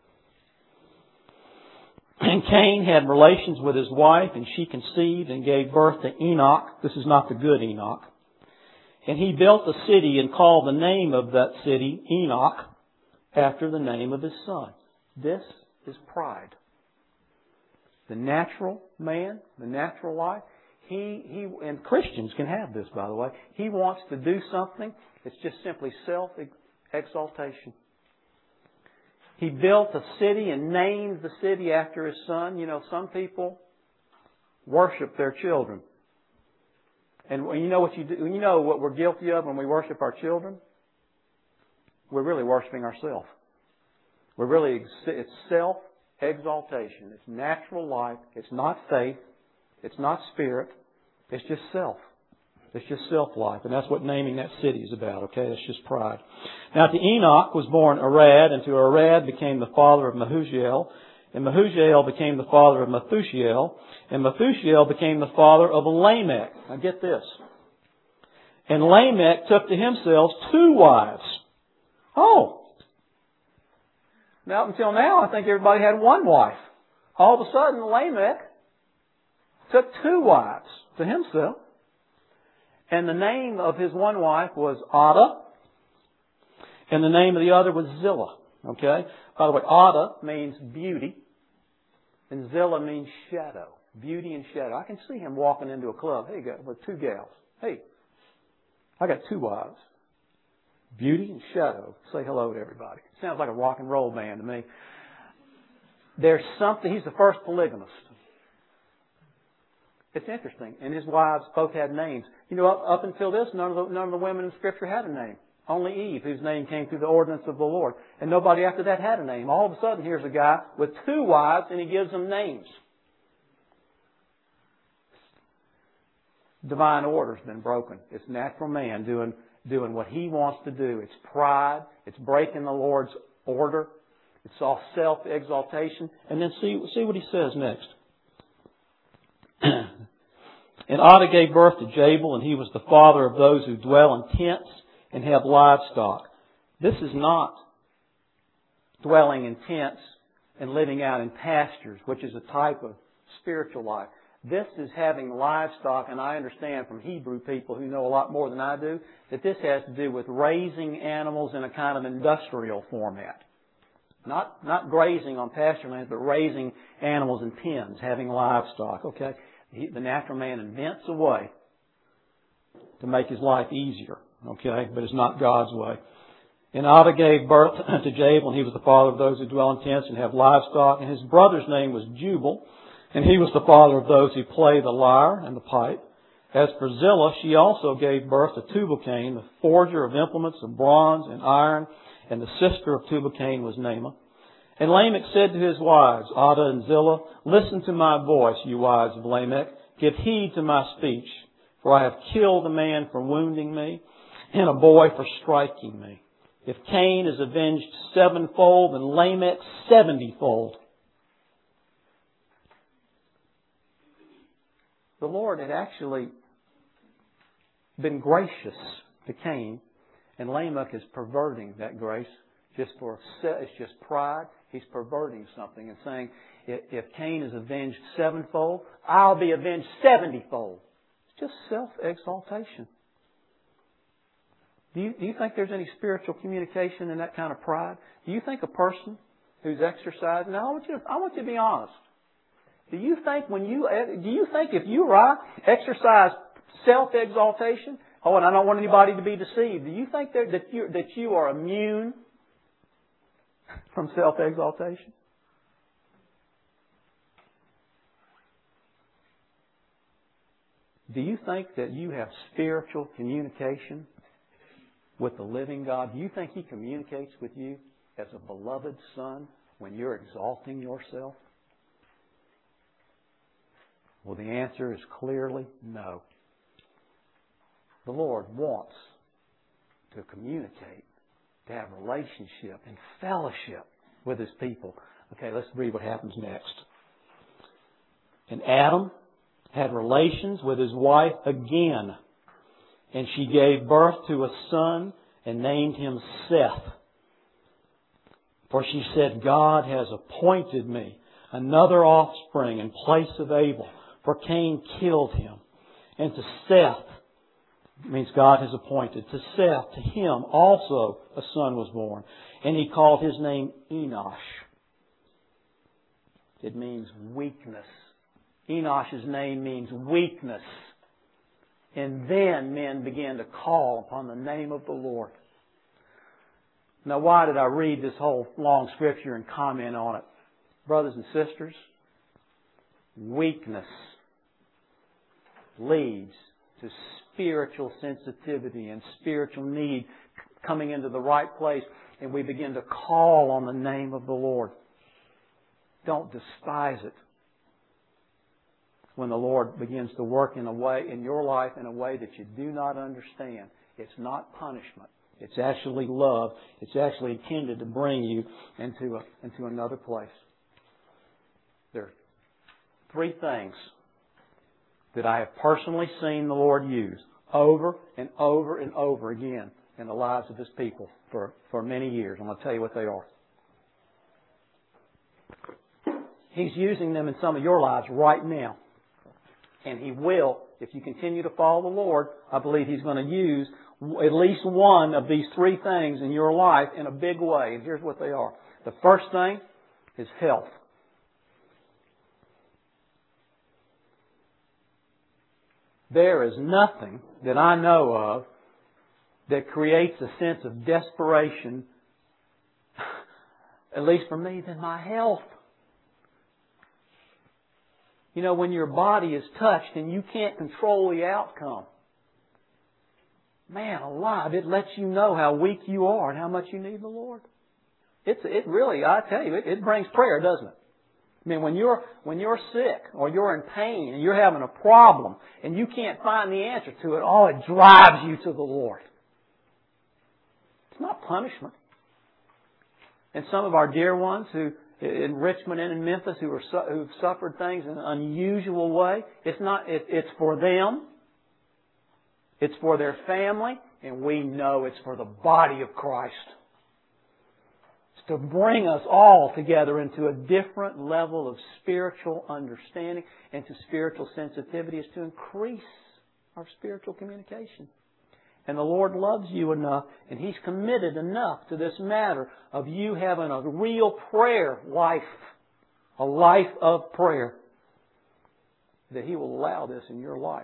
And Cain had relations with his wife, and she conceived and gave birth to Enoch. This is not the good Enoch. And he built a city and called the name of that city Enoch after the name of his son. This is pride. The natural man, the natural life, and Christians can have this, by the way. He wants to do something. It's just simply self-exaltation. He built a city and named the city after his son. You know, some people worship their children. And you know what what we're guilty of when we worship our children? We're really worshiping ourselves. It's exaltation. It's natural life. It's not faith. It's not spirit. It's just self. It's just self-life. And that's what naming that city is about, okay? It's just pride. Now to Enoch was born Arad, and to Arad became the father of Mehujael, and Mehujael became the father of Methushael, and Methushael became the father of Lamech. Now get this. And Lamech took to himself 2 wives. Oh! Now, until now, I think everybody had 1 wife. All of a sudden, Lamech took 2 wives to himself. And the name of his one wife was Adah, and the name of the other was Zillah. Okay? By the way, Adah means beauty, and Zillah means shadow. Beauty and shadow. I can see him walking into a club. Hey, with 2 gals. Hey, I got 2 wives. Beauty and shadow. Say hello to everybody. Sounds like a rock and roll band to me. There's something. He's the first polygamist. It's interesting. And his wives both had names. You know, up until this, none of the women in Scripture had a name. Only Eve, whose name came through the ordinance of the Lord. And nobody after that had a name. All of a sudden, here's a guy with 2 wives, and he gives them names. Divine order's been broken. It's natural man doing what he wants to do. It's pride. It's breaking the Lord's order. It's all self-exaltation. And then see what he says next. And Adah gave birth to Jabal, and he was the father of those who dwell in tents and have livestock. This is not dwelling in tents and living out in pastures, which is a type of spiritual life. This is having livestock, and I understand from Hebrew people who know a lot more than I do, that this has to do with raising animals in a kind of industrial format. Not grazing on pasture land, but raising animals in pens, having livestock, okay? The natural man invents a way to make his life easier, okay? But it's not God's way. And Adah gave birth to Jabal, and he was the father of those who dwell in tents and have livestock. And his brother's name was Jubal, and he was the father of those who play the lyre and the pipe. As for Zillah, she also gave birth to Tubal-Cain, the forger of implements of bronze and iron, and the sister of Tubal-Cain was Naamah. And Lamech said to his wives, Adah and Zillah, listen to my voice, you wives of Lamech. Give heed to my speech, for I have killed a man for wounding me, and a boy for striking me. If Cain is avenged 7-fold, and Lamech 70-fold. The Lord had actually been gracious to Cain, and Lamech is perverting that grace it's just pride. He's perverting something and saying, if Cain is avenged 7-fold, I'll be avenged 70-fold. It's just self-exaltation. Do you think there's any spiritual communication in that kind of pride? Do you think a person who's exercising? Now, I want you to be honest. Do you think if you or I exercise self-exaltation, and I don't want anybody to be deceived, do you think that you are immune from self-exaltation? Do you think that you have spiritual communication with the living God? Do you think He communicates with you as a beloved son when you're exalting yourself? Well, the answer is clearly no. The Lord wants to communicate, to have relationship and fellowship with His people. Okay, let's read what happens next. And Adam had relations with his wife again, and she gave birth to a son and named him Seth. For she said, God has appointed me another offspring in place of Abel, for Cain killed him. And to Seth, means God has appointed, to Seth, to him also a son was born. And he called his name Enosh. It means weakness. Enosh's name means weakness. And then men began to call upon the name of the Lord. Now, why did I read this whole long scripture and comment on it? Brothers and sisters, weakness leads to spiritual sensitivity and spiritual need coming into the right place, and we begin to call on the name of the Lord. Don't despise it when the Lord begins to work in your life in a way that you do not understand. It's not punishment. It's actually love. It's actually intended to bring you into another place. There are 3 things that I have personally seen the Lord use over and over and over again in the lives of His people for many years. I'm going to tell you what they are. He's using them in some of your lives right now. And He will, if you continue to follow the Lord, I believe He's going to use at least one of these 3 things in your life in a big way. And here's what they are. The first thing is health. There is nothing that I know of that creates a sense of desperation, at least for me, than my health. You know, when your body is touched and you can't control the outcome, man alive, it lets you know how weak you are and how much you need the Lord. It really, I tell you, it brings prayer, doesn't it? I mean, when you're sick or you're in pain and you're having a problem and you can't find the answer to it, it drives you to the Lord. It's not punishment. And some of our dear ones who in Richmond and in Memphis who've suffered things in an unusual way, it's for them. It's for their family, and we know it's for the body of Christ. It's to bring us all together into a different level of spiritual understanding and to spiritual sensitivity. It's to increase our spiritual communication. And the Lord loves you enough, and He's committed enough to this matter of you having a real prayer life, a life of prayer, that He will allow this in your life.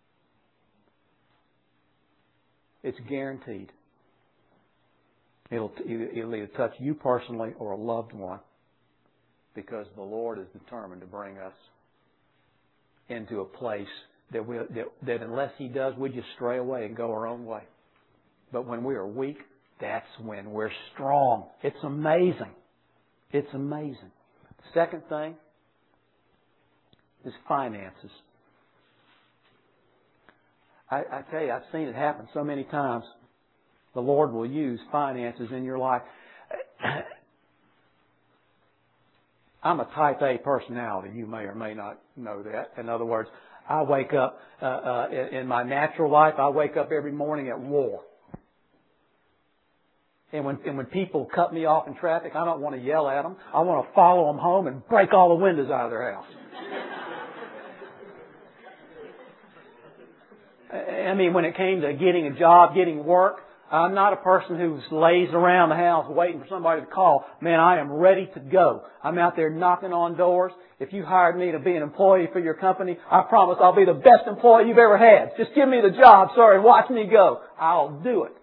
It's guaranteed. It'll either touch you personally or a loved one, because the Lord is determined to bring us into a place that unless He does, we just stray away and go our own way. But when we are weak, that's when we're strong. It's amazing. It's amazing. The second thing is finances. I tell you, I've seen it happen so many times. The Lord will use finances in your life. I'm a type A personality. You may or may not know that. In other words, I wake up, in my natural life, I wake up every morning at war. And when people cut me off in traffic, I don't want to yell at them. I want to follow them home and break all the windows out of their house. I mean, when it came to getting a job, getting work, I'm not a person who lays around the house waiting for somebody to call. Man, I am ready to go. I'm out there knocking on doors. If you hired me to be an employee for your company, I promise I'll be the best employee you've ever had. Just give me the job, sir, and watch me go. I'll do it.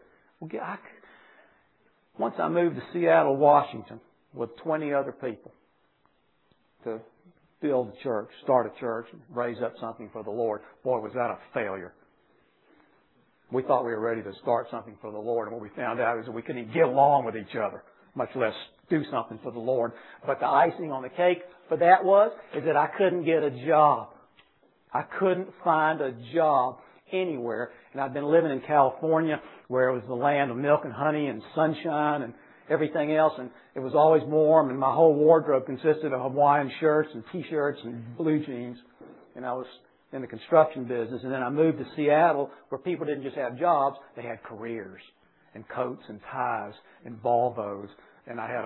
Once I moved to Seattle, Washington, with 20 other people to build a church, start a church, and raise up something for the Lord. Boy, was that a failure. We thought we were ready to start something for the Lord, and what we found out is that we couldn't even get along with each other, much less do something for the Lord. But the icing on the cake for that is that I couldn't get a job. I couldn't find a job anywhere. And I've been living in California, where it was the land of milk and honey and sunshine and everything else, and it was always warm, and my whole wardrobe consisted of Hawaiian shirts and T-shirts and blue jeans. And I was in the construction business, and then I moved to Seattle, where people didn't just have jobs, they had careers and coats and ties and Volvos, and I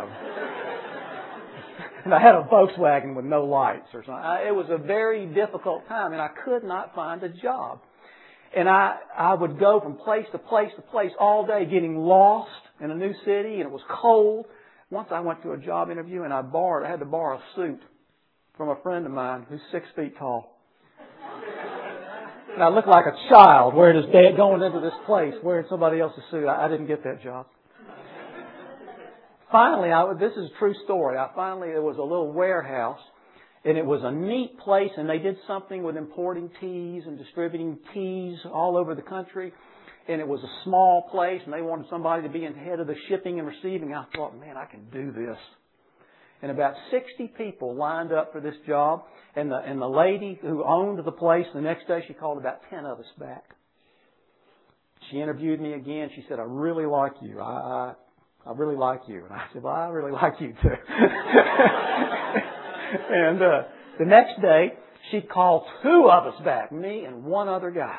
had a Volkswagen with no lights or something. It was a very difficult time, and I could not find a job. And I would go from place to place to place all day, getting lost in a new city, and it was cold. Once I went to a job interview, and I had to borrow a suit from a friend of mine who's 6 feet tall. And I looked like a child wearing his dad going into this place, wearing somebody else's suit. I didn't get that job. Finally, this is a true story. There was a little warehouse, and it was a neat place, and they did something with importing teas and distributing teas all over the country. And it was a small place, and they wanted somebody to be in head of the shipping and receiving. I thought, man, I can do this. And about 60 people lined up for this job. And the lady who owned the place, the next day she called about 10 of us back. She interviewed me again. She said, I really like you. I really like you. And I said, well, I really like you too. And the next day, she called 2 of us back, me and one other guy.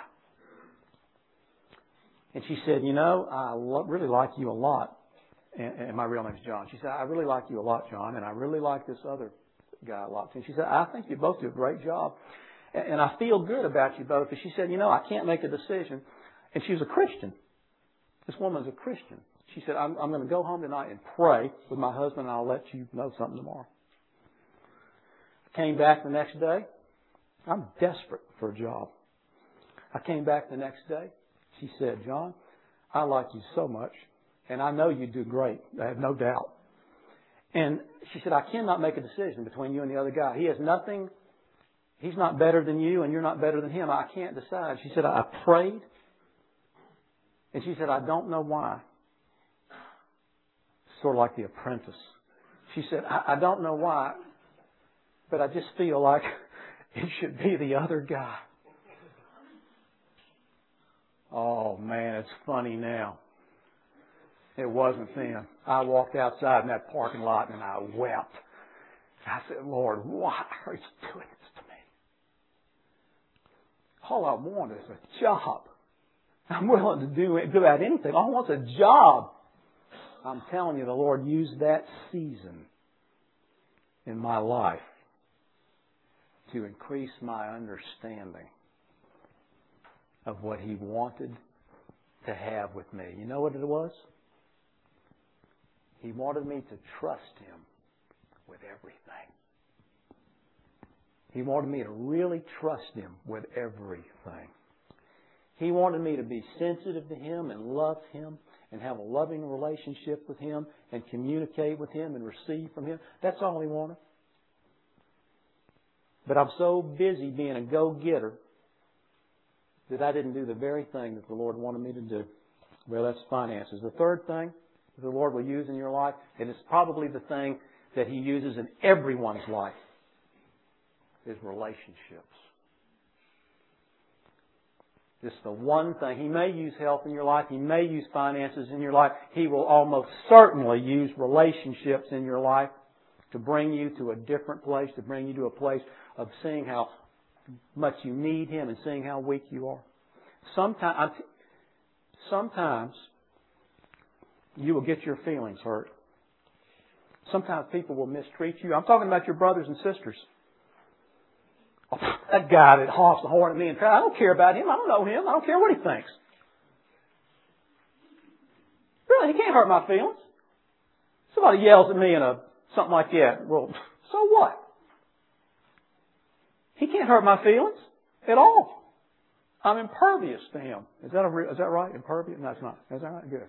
And she said, you know, I really like you a lot. And my real name's John. She said, I really like you a lot, John, and I really like this other guy a lot too. And she said, I think you both do a great job. And I feel good about you both. And she said, you know, I can't make a decision. And she was a Christian. This woman's a Christian. She said, I'm going to go home tonight and pray with my husband, and I'll let you know something tomorrow. I came back the next day. I'm desperate for a job. I came back the next day. She said, John, I like you so much, and I know you do great. I have no doubt. And she said, I cannot make a decision between you and the other guy. He has nothing. He's not better than you, and you're not better than him. I can't decide. She said, I prayed. And she said, I don't know why. Sort of like The Apprentice. She said, I don't know why, but I just feel like it should be the other guy. Oh, man, it's funny now. It wasn't then. I walked outside in that parking lot and I wept. I said, Lord, why are you doing this to me? All I want is a job. I'm willing to do about anything. All I want is a job. I'm telling you, the Lord used that season in my life to increase my understanding of what He wanted to have with me. You know what it was? He wanted me to trust Him with everything. He wanted me to really trust Him with everything. He wanted me to be sensitive to Him and love Him and have a loving relationship with Him and communicate with Him and receive from Him. That's all He wanted. But I'm so busy being a go-getter that I didn't do the very thing that the Lord wanted me to do. Well, that's finances. The third thing that the Lord will use in your life, and it's probably the thing that He uses in everyone's life, is relationships. It's the one thing. He may use health in your life. He may use finances in your life. He will almost certainly use relationships in your life to bring you to a different place, to bring you to a place of seeing how much you need Him and seeing how weak you are. Sometimes you will get your feelings hurt. Sometimes people will mistreat you. I'm talking about your brothers and sisters. Oh, that guy that honks the horn at me and I don't care about him. I don't know him. I don't care what he thinks. Really, he can't hurt my feelings. Somebody yells at me in something like that. Well, so what? He can't hurt my feelings at all. I'm impervious to him. Is that right? Impervious? No, it's not. Is that right? Good.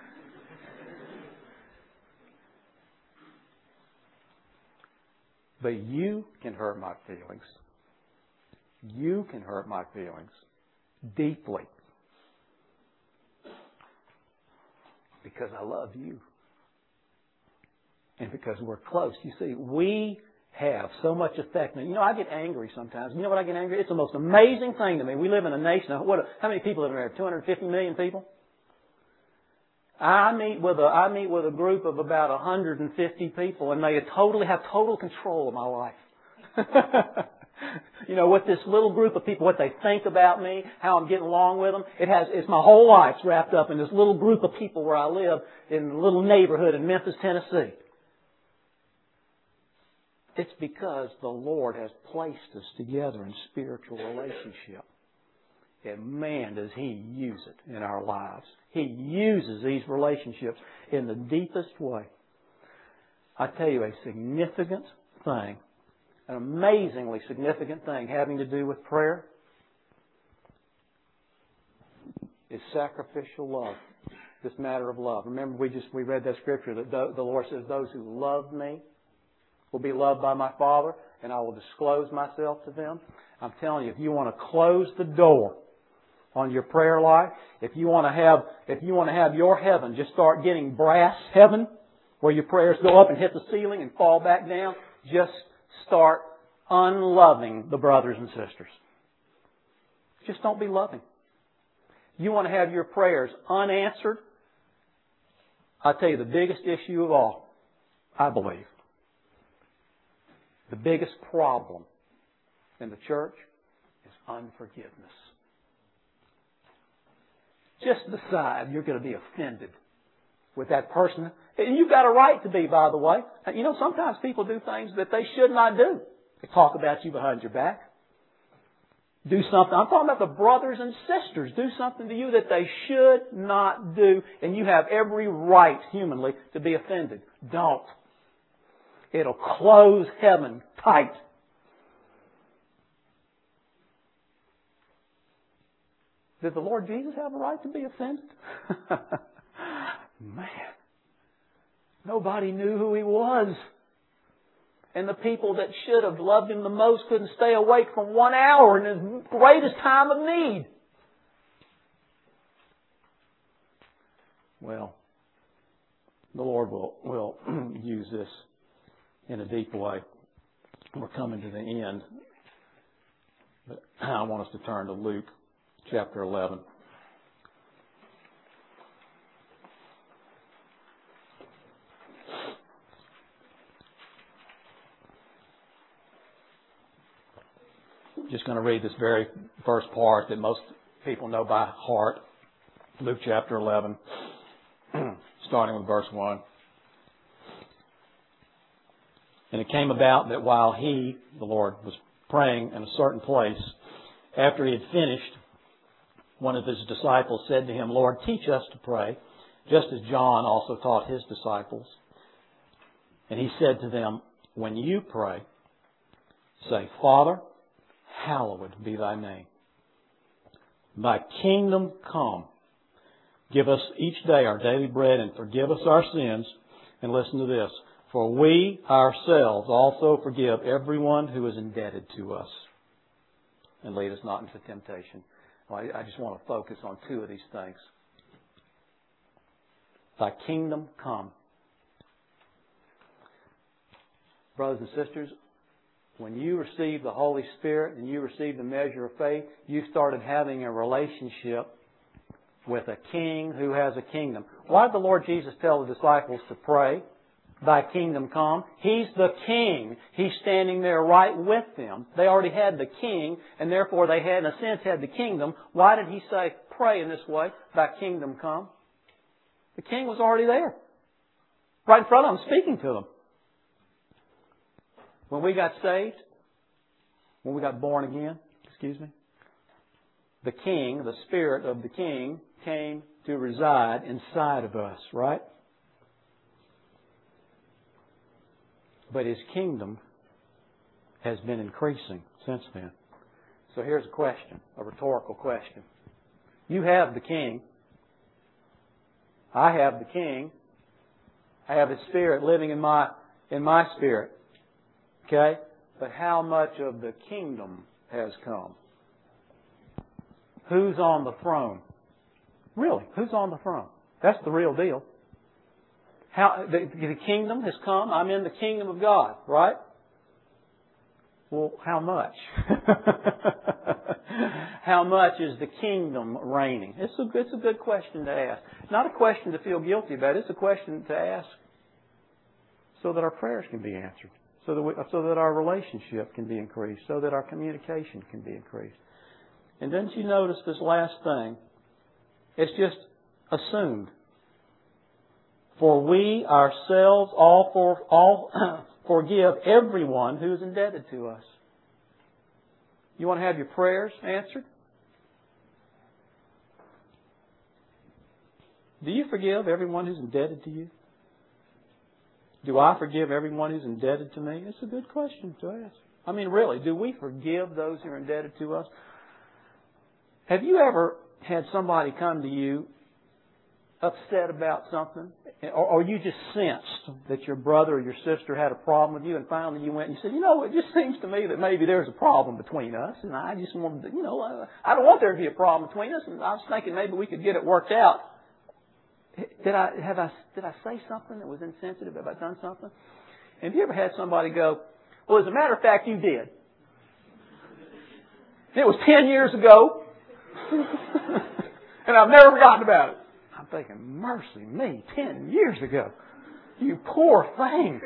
But you can hurt my feelings. You can hurt my feelings deeply because I love you and because we're close. You see, we have so much effect. You know, I get angry sometimes. You know what I get angry? It's the most amazing thing to me. We live in a nation. How many people live there? 250 million people? I meet with a group of about 150 people, and they have total control of my life. You know, with this little group of people, what they think about me, how I'm getting along with them, it's my whole life's wrapped up in this little group of people where I live in a little neighborhood in Memphis, Tennessee. It's because the Lord has placed us together in spiritual relationship. And man, does He use it in our lives. He uses these relationships in the deepest way. I tell you, a significant thing, an amazingly significant thing having to do with prayer is sacrificial love. This matter of love. Remember, we read that scripture that the Lord says, those who love me will be loved by my Father, and I will disclose myself to them. I'm telling you, if you want to close the door on your prayer life, if you want to have your heaven just start getting brass heaven, where your prayers go up and hit the ceiling and fall back down. Just start unloving the brothers and sisters. Just don't be loving. You want to have your prayers unanswered? I'll tell you the biggest issue of all, I believe. The biggest problem in the church is unforgiveness. Just decide you're going to be offended with that person. And you've got a right to be, by the way. You know, sometimes people do things that they should not do. They talk about you behind your back. Do something. I'm talking about the brothers and sisters. Do something to you that they should not do. And you have every right, humanly, to be offended. Don't. It'll close heaven tight. Did the Lord Jesus have a right to be offended? Man. Nobody knew who He was. And the people that should have loved Him the most couldn't stay awake for 1 hour in His greatest time of need. Well, the Lord will use this in a deep way. We're coming to the end. But I want us to turn to Luke chapter 11. Just going to read this very first part that most people know by heart. Luke chapter 11, starting with verse 1. And it came about that while He, the Lord, was praying in a certain place, after He had finished, one of His disciples said to Him, Lord, teach us to pray, just as John also taught his disciples. And He said to them, when you pray, say, Father, hallowed be Thy name. Thy kingdom come. Give us each day our daily bread and forgive us our sins. And listen to this. For we ourselves also forgive everyone who is indebted to us. And lead us not into temptation. Well, I just want to focus on two of these things. Thy kingdom come. Brothers and sisters, when you received the Holy Spirit and you received the measure of faith, you started having a relationship with a king who has a kingdom. Why did the Lord Jesus tell the disciples to pray, Thy kingdom come? He's the king. He's standing there right with them. They already had the king, and therefore they had, in a sense, had the kingdom. Why did He say, pray in this way, Thy kingdom come? The king was already there. Right in front of them, speaking to them. When we got saved, when we got born again, the king, the Spirit of the King, came to reside inside of us, right? But His kingdom has been increasing since then. So here's a question, a rhetorical question. You have the King. I have the King. I have His Spirit living in my spirit. Okay? But how much of the kingdom has come? Who's on the throne? Really, who's on the throne? That's the real deal. The kingdom has come. I'm in the kingdom of God, right? Well, how much? How much is the kingdom reigning? It's a good question to ask. Not a question to feel guilty about. It's a question to ask so that our prayers can be answered, so that our relationship can be increased, so that our communication can be increased. And didn't you notice this last thing? It's just assumed. For we ourselves all forgive everyone who is indebted to us. You want to have your prayers answered? Do you forgive everyone who's indebted to you? Do I forgive everyone who's indebted to me? It's a good question to ask. I mean, really, do we forgive those who are indebted to us? Have you ever had somebody come to you upset about something? Or you just sensed that your brother or your sister had a problem with you, and finally you went and you said, it just seems to me that maybe there's a problem between us, and I just wanted to, I don't want there to be a problem between us, and I was thinking maybe we could get it worked out. did I say something that was insensitive? Have I done something? And have you ever had somebody go, well, as a matter of fact, you did. It was 10 years ago, and I've never forgotten about it. I'm thinking, mercy me, 10 years ago. You poor thing.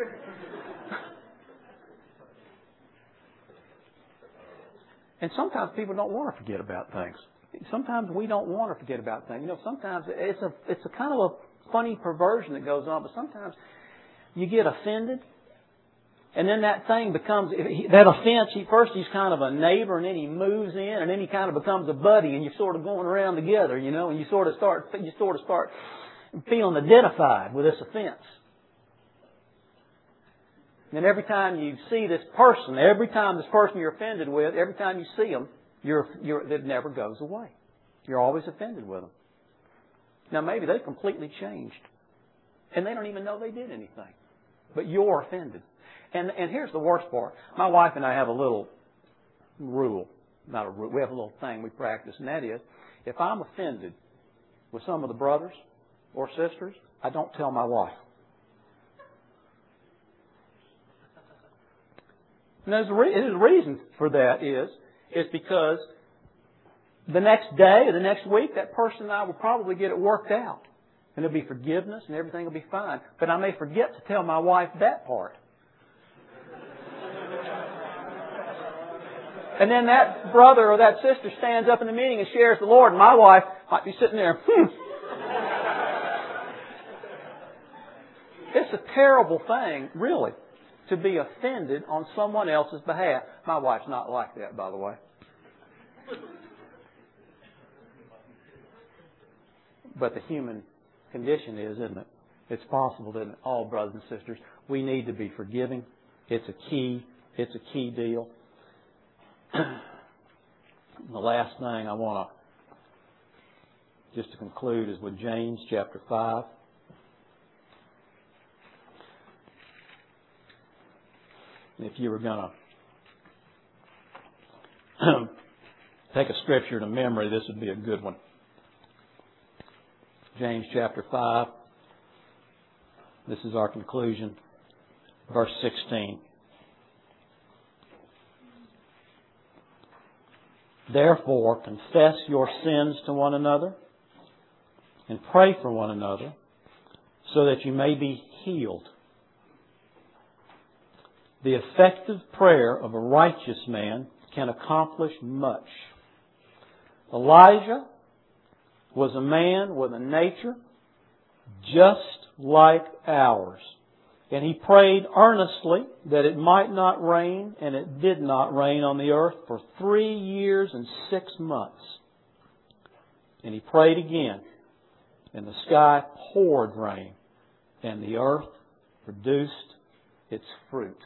And sometimes people don't want to forget about things. Sometimes we don't want to forget about things. You know, sometimes it's a kind of a funny perversion that goes on, but sometimes you get offended, and then that thing becomes, that offense, first he's kind of a neighbor, and then he moves in, and then he kind of becomes a buddy, and you're sort of going around together, you know, and you sort of start feeling identified with this offense. And then every time you see this person, every time this person you're offended with, every time you see them, it never goes away. You're always offended with them. Now maybe they've completely changed, and they don't even know they did anything, but you're offended. And here's the worst part. My wife and I have a little rule. Not a rule. We have a little thing we practice, and that is, if I'm offended with some of the brothers or sisters, I don't tell my wife. And there's a reason for that is because the next day or the next week, that person and I will probably get it worked out. And there'll be forgiveness and everything will be fine. But I may forget to tell my wife that part. And then that brother or that sister stands up in the meeting and shares the Lord, and my wife might be sitting there, It's a terrible thing, really, to be offended on someone else's behalf. My wife's not like that, by the way. But the human condition is, isn't it? It's possible, isn't it? All brothers and sisters, we need to be forgiving. It's a key deal. The last thing I want to conclude is with James chapter 5. If you were going to take a scripture to memory, this would be a good one. James chapter 5. This is our conclusion. Verse 16. Therefore, confess your sins to one another and pray for one another so that you may be healed. The effective prayer of a righteous man can accomplish much. Elijah was a man with a nature just like ours. And he prayed earnestly that it might not rain, and it did not rain on the earth for 3 years and 6 months. And he prayed again, and the sky poured rain, and the earth produced its fruit.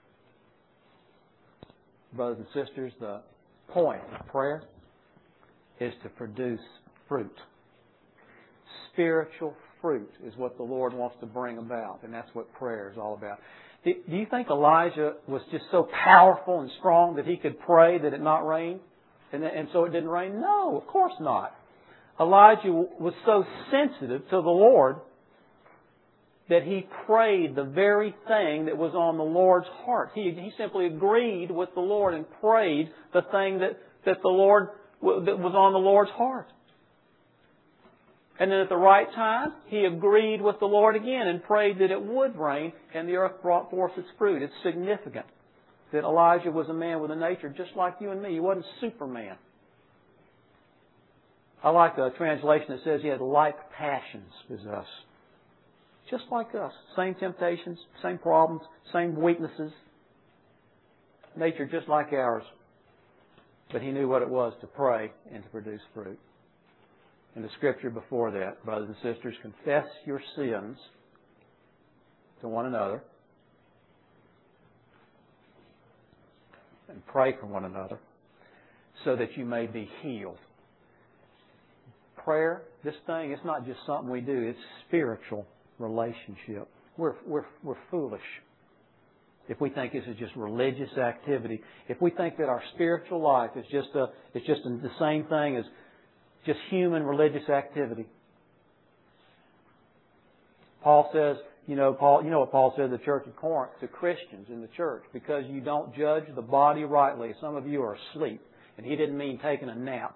Brothers and sisters, the point of prayer is to produce fruit. Spiritual fruit is what the Lord wants to bring about, and that's what prayer is all about. Do you think Elijah was just so powerful and strong that he could pray that it not rain, and so it didn't rain? No, of course not. Elijah was so sensitive to the Lord that he prayed the very thing that was on the Lord's heart. He simply agreed with the Lord and prayed the thing that was on the Lord's heart. And then at the right time, he agreed with the Lord again and prayed that it would rain, and the earth brought forth its fruit. It's significant that Elijah was a man with a nature just like you and me. He wasn't Superman. I like a translation that says he had like passions as us. Just like us. Same temptations, same problems, same weaknesses. Nature just like ours. But he knew what it was to pray and to produce fruit. In the scripture before that, brothers and sisters, confess your sins to one another and pray for one another so that you may be healed. Prayer, this thing, it's not just something we do. It's spiritual relationship. We're foolish if we think this is just religious activity. If we think that our spiritual life is just the same thing as just human religious activity. Paul says, you know what Paul said to the church of Corinth, to Christians in the church, because you don't judge the body rightly. Some of you are asleep. And he didn't mean taking a nap.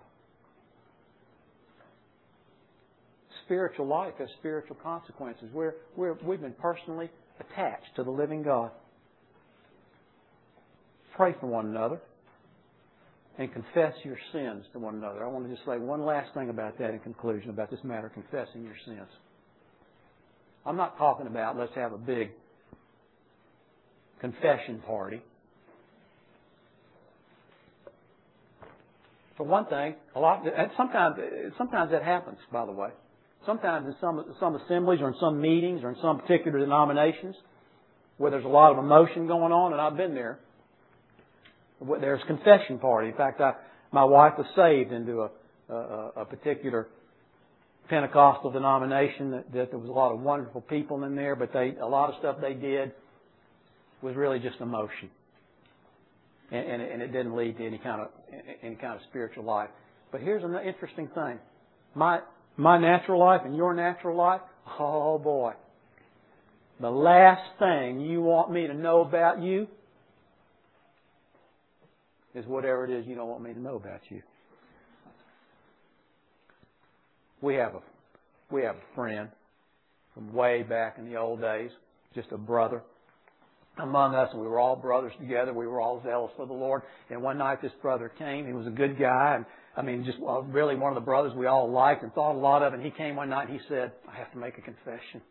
Spiritual life has spiritual consequences. We've been personally attached to the living God. Pray for one another and confess your sins to one another. I want to just say one last thing about that in conclusion, about this matter of confessing your sins. I'm not talking about let's have a big confession party. For one thing, sometimes that happens, by the way. Sometimes in some assemblies or in some meetings or in some particular denominations where there's a lot of emotion going on, and I've been there, there's a confession party. In fact, my wife was saved into a particular Pentecostal denomination that there was a lot of wonderful people in there, but a lot of stuff they did was really just emotion. And it didn't lead to any kind of spiritual life. But here's an interesting thing. My natural life and your natural life, oh boy. The last thing you want me to know about you is whatever it is you don't want me to know about you. We have a friend from way back in the old days, just a brother among us, and we were all brothers together. We were all zealous for the Lord. And one night this brother came. He was a good guy, and just really one of the brothers we all liked and thought a lot of. And he came one night and he said, I have to make a confession.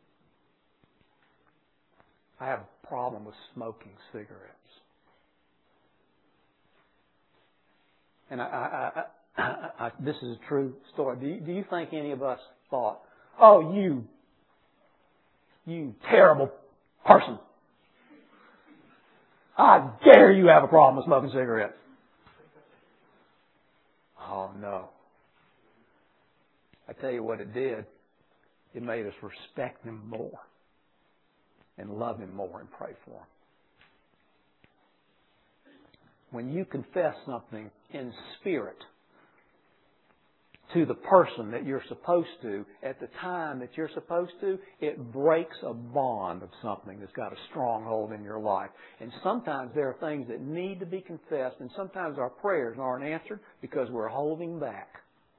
I have a problem with smoking cigarettes. And this is a true story. Do you think any of us thought, oh, you terrible person, I dare you have a problem with smoking cigarettes? Oh, no. I tell you what it did. It made us respect Him more and love Him more and pray for Him. When you confess something in spirit to the person that you're supposed to, at the time that you're supposed to, it breaks a bond of something that's got a stronghold in your life. And sometimes there are things that need to be confessed, and sometimes our prayers aren't answered because we're holding back.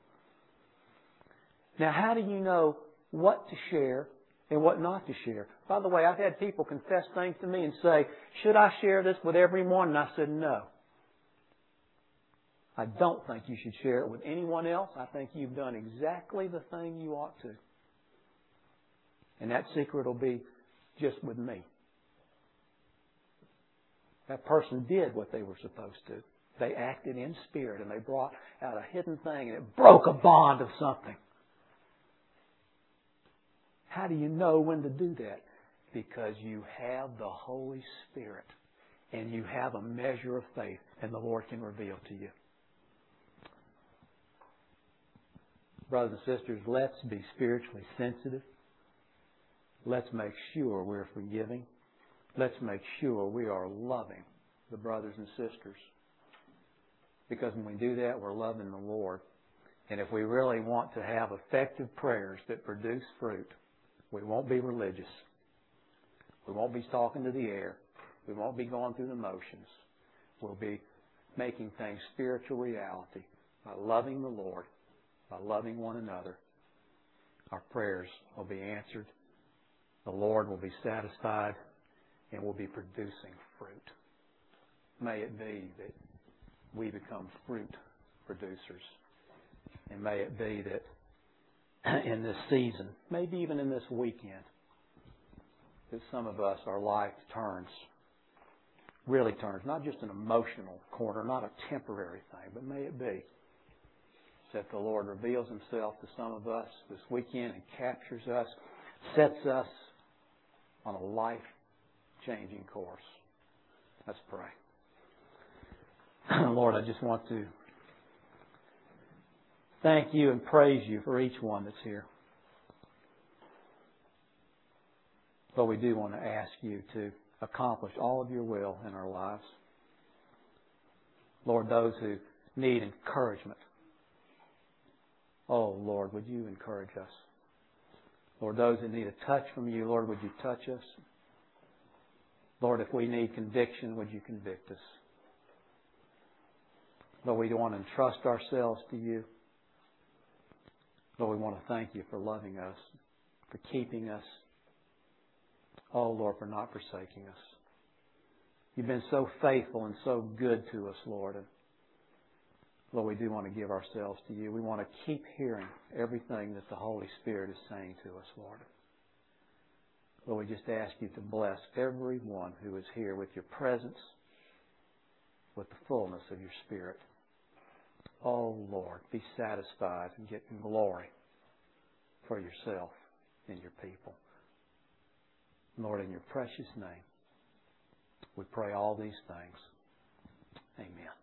Now, how do you know what to share and what not to share? By the way, I've had people confess things to me and say, should I share this with everyone? And I said, no. I don't think you should share it with anyone else. I think you've done exactly the thing you ought to. And that secret will be just with me. That person did what they were supposed to. They acted in spirit and they brought out a hidden thing and it broke a bond of something. How do you know when to do that? Because you have the Holy Spirit and you have a measure of faith and the Lord can reveal to you. Brothers and sisters, let's be spiritually sensitive. Let's make sure we're forgiving. Let's make sure we are loving the brothers and sisters. Because when we do that, we're loving the Lord. And if we really want to have effective prayers that produce fruit, we won't be religious. We won't be talking to the air. We won't be going through the motions. We'll be making things spiritual reality by loving the Lord, by loving one another. Our prayers will be answered. The Lord will be satisfied and will be producing fruit. May it be that we become fruit producers. And may it be that in this season, maybe even in this weekend, that some of us, our life turns, really turns, not just an emotional corner, not a temporary thing, but may it be that the Lord reveals Himself to some of us this weekend and captures us, sets us on a life-changing course. Let's pray. Lord, I just want to thank You and praise You for each one that's here. But we do want to ask You to accomplish all of Your will in our lives. Lord, those who need encouragement, oh, Lord, would You encourage us? Lord, those that need a touch from You, Lord, would You touch us? Lord, if we need conviction, would You convict us? Lord, we want to entrust ourselves to You. Lord, we want to thank You for loving us, for keeping us. Oh, Lord, for not forsaking us. You've been so faithful and so good to us, Lord. And Lord, we do want to give ourselves to You. We want to keep hearing everything that the Holy Spirit is saying to us, Lord. Lord, we just ask You to bless everyone who is here with Your presence, with the fullness of Your Spirit. Oh, Lord, be satisfied and get glory for Yourself and Your people. Lord, in Your precious name, we pray all these things. Amen.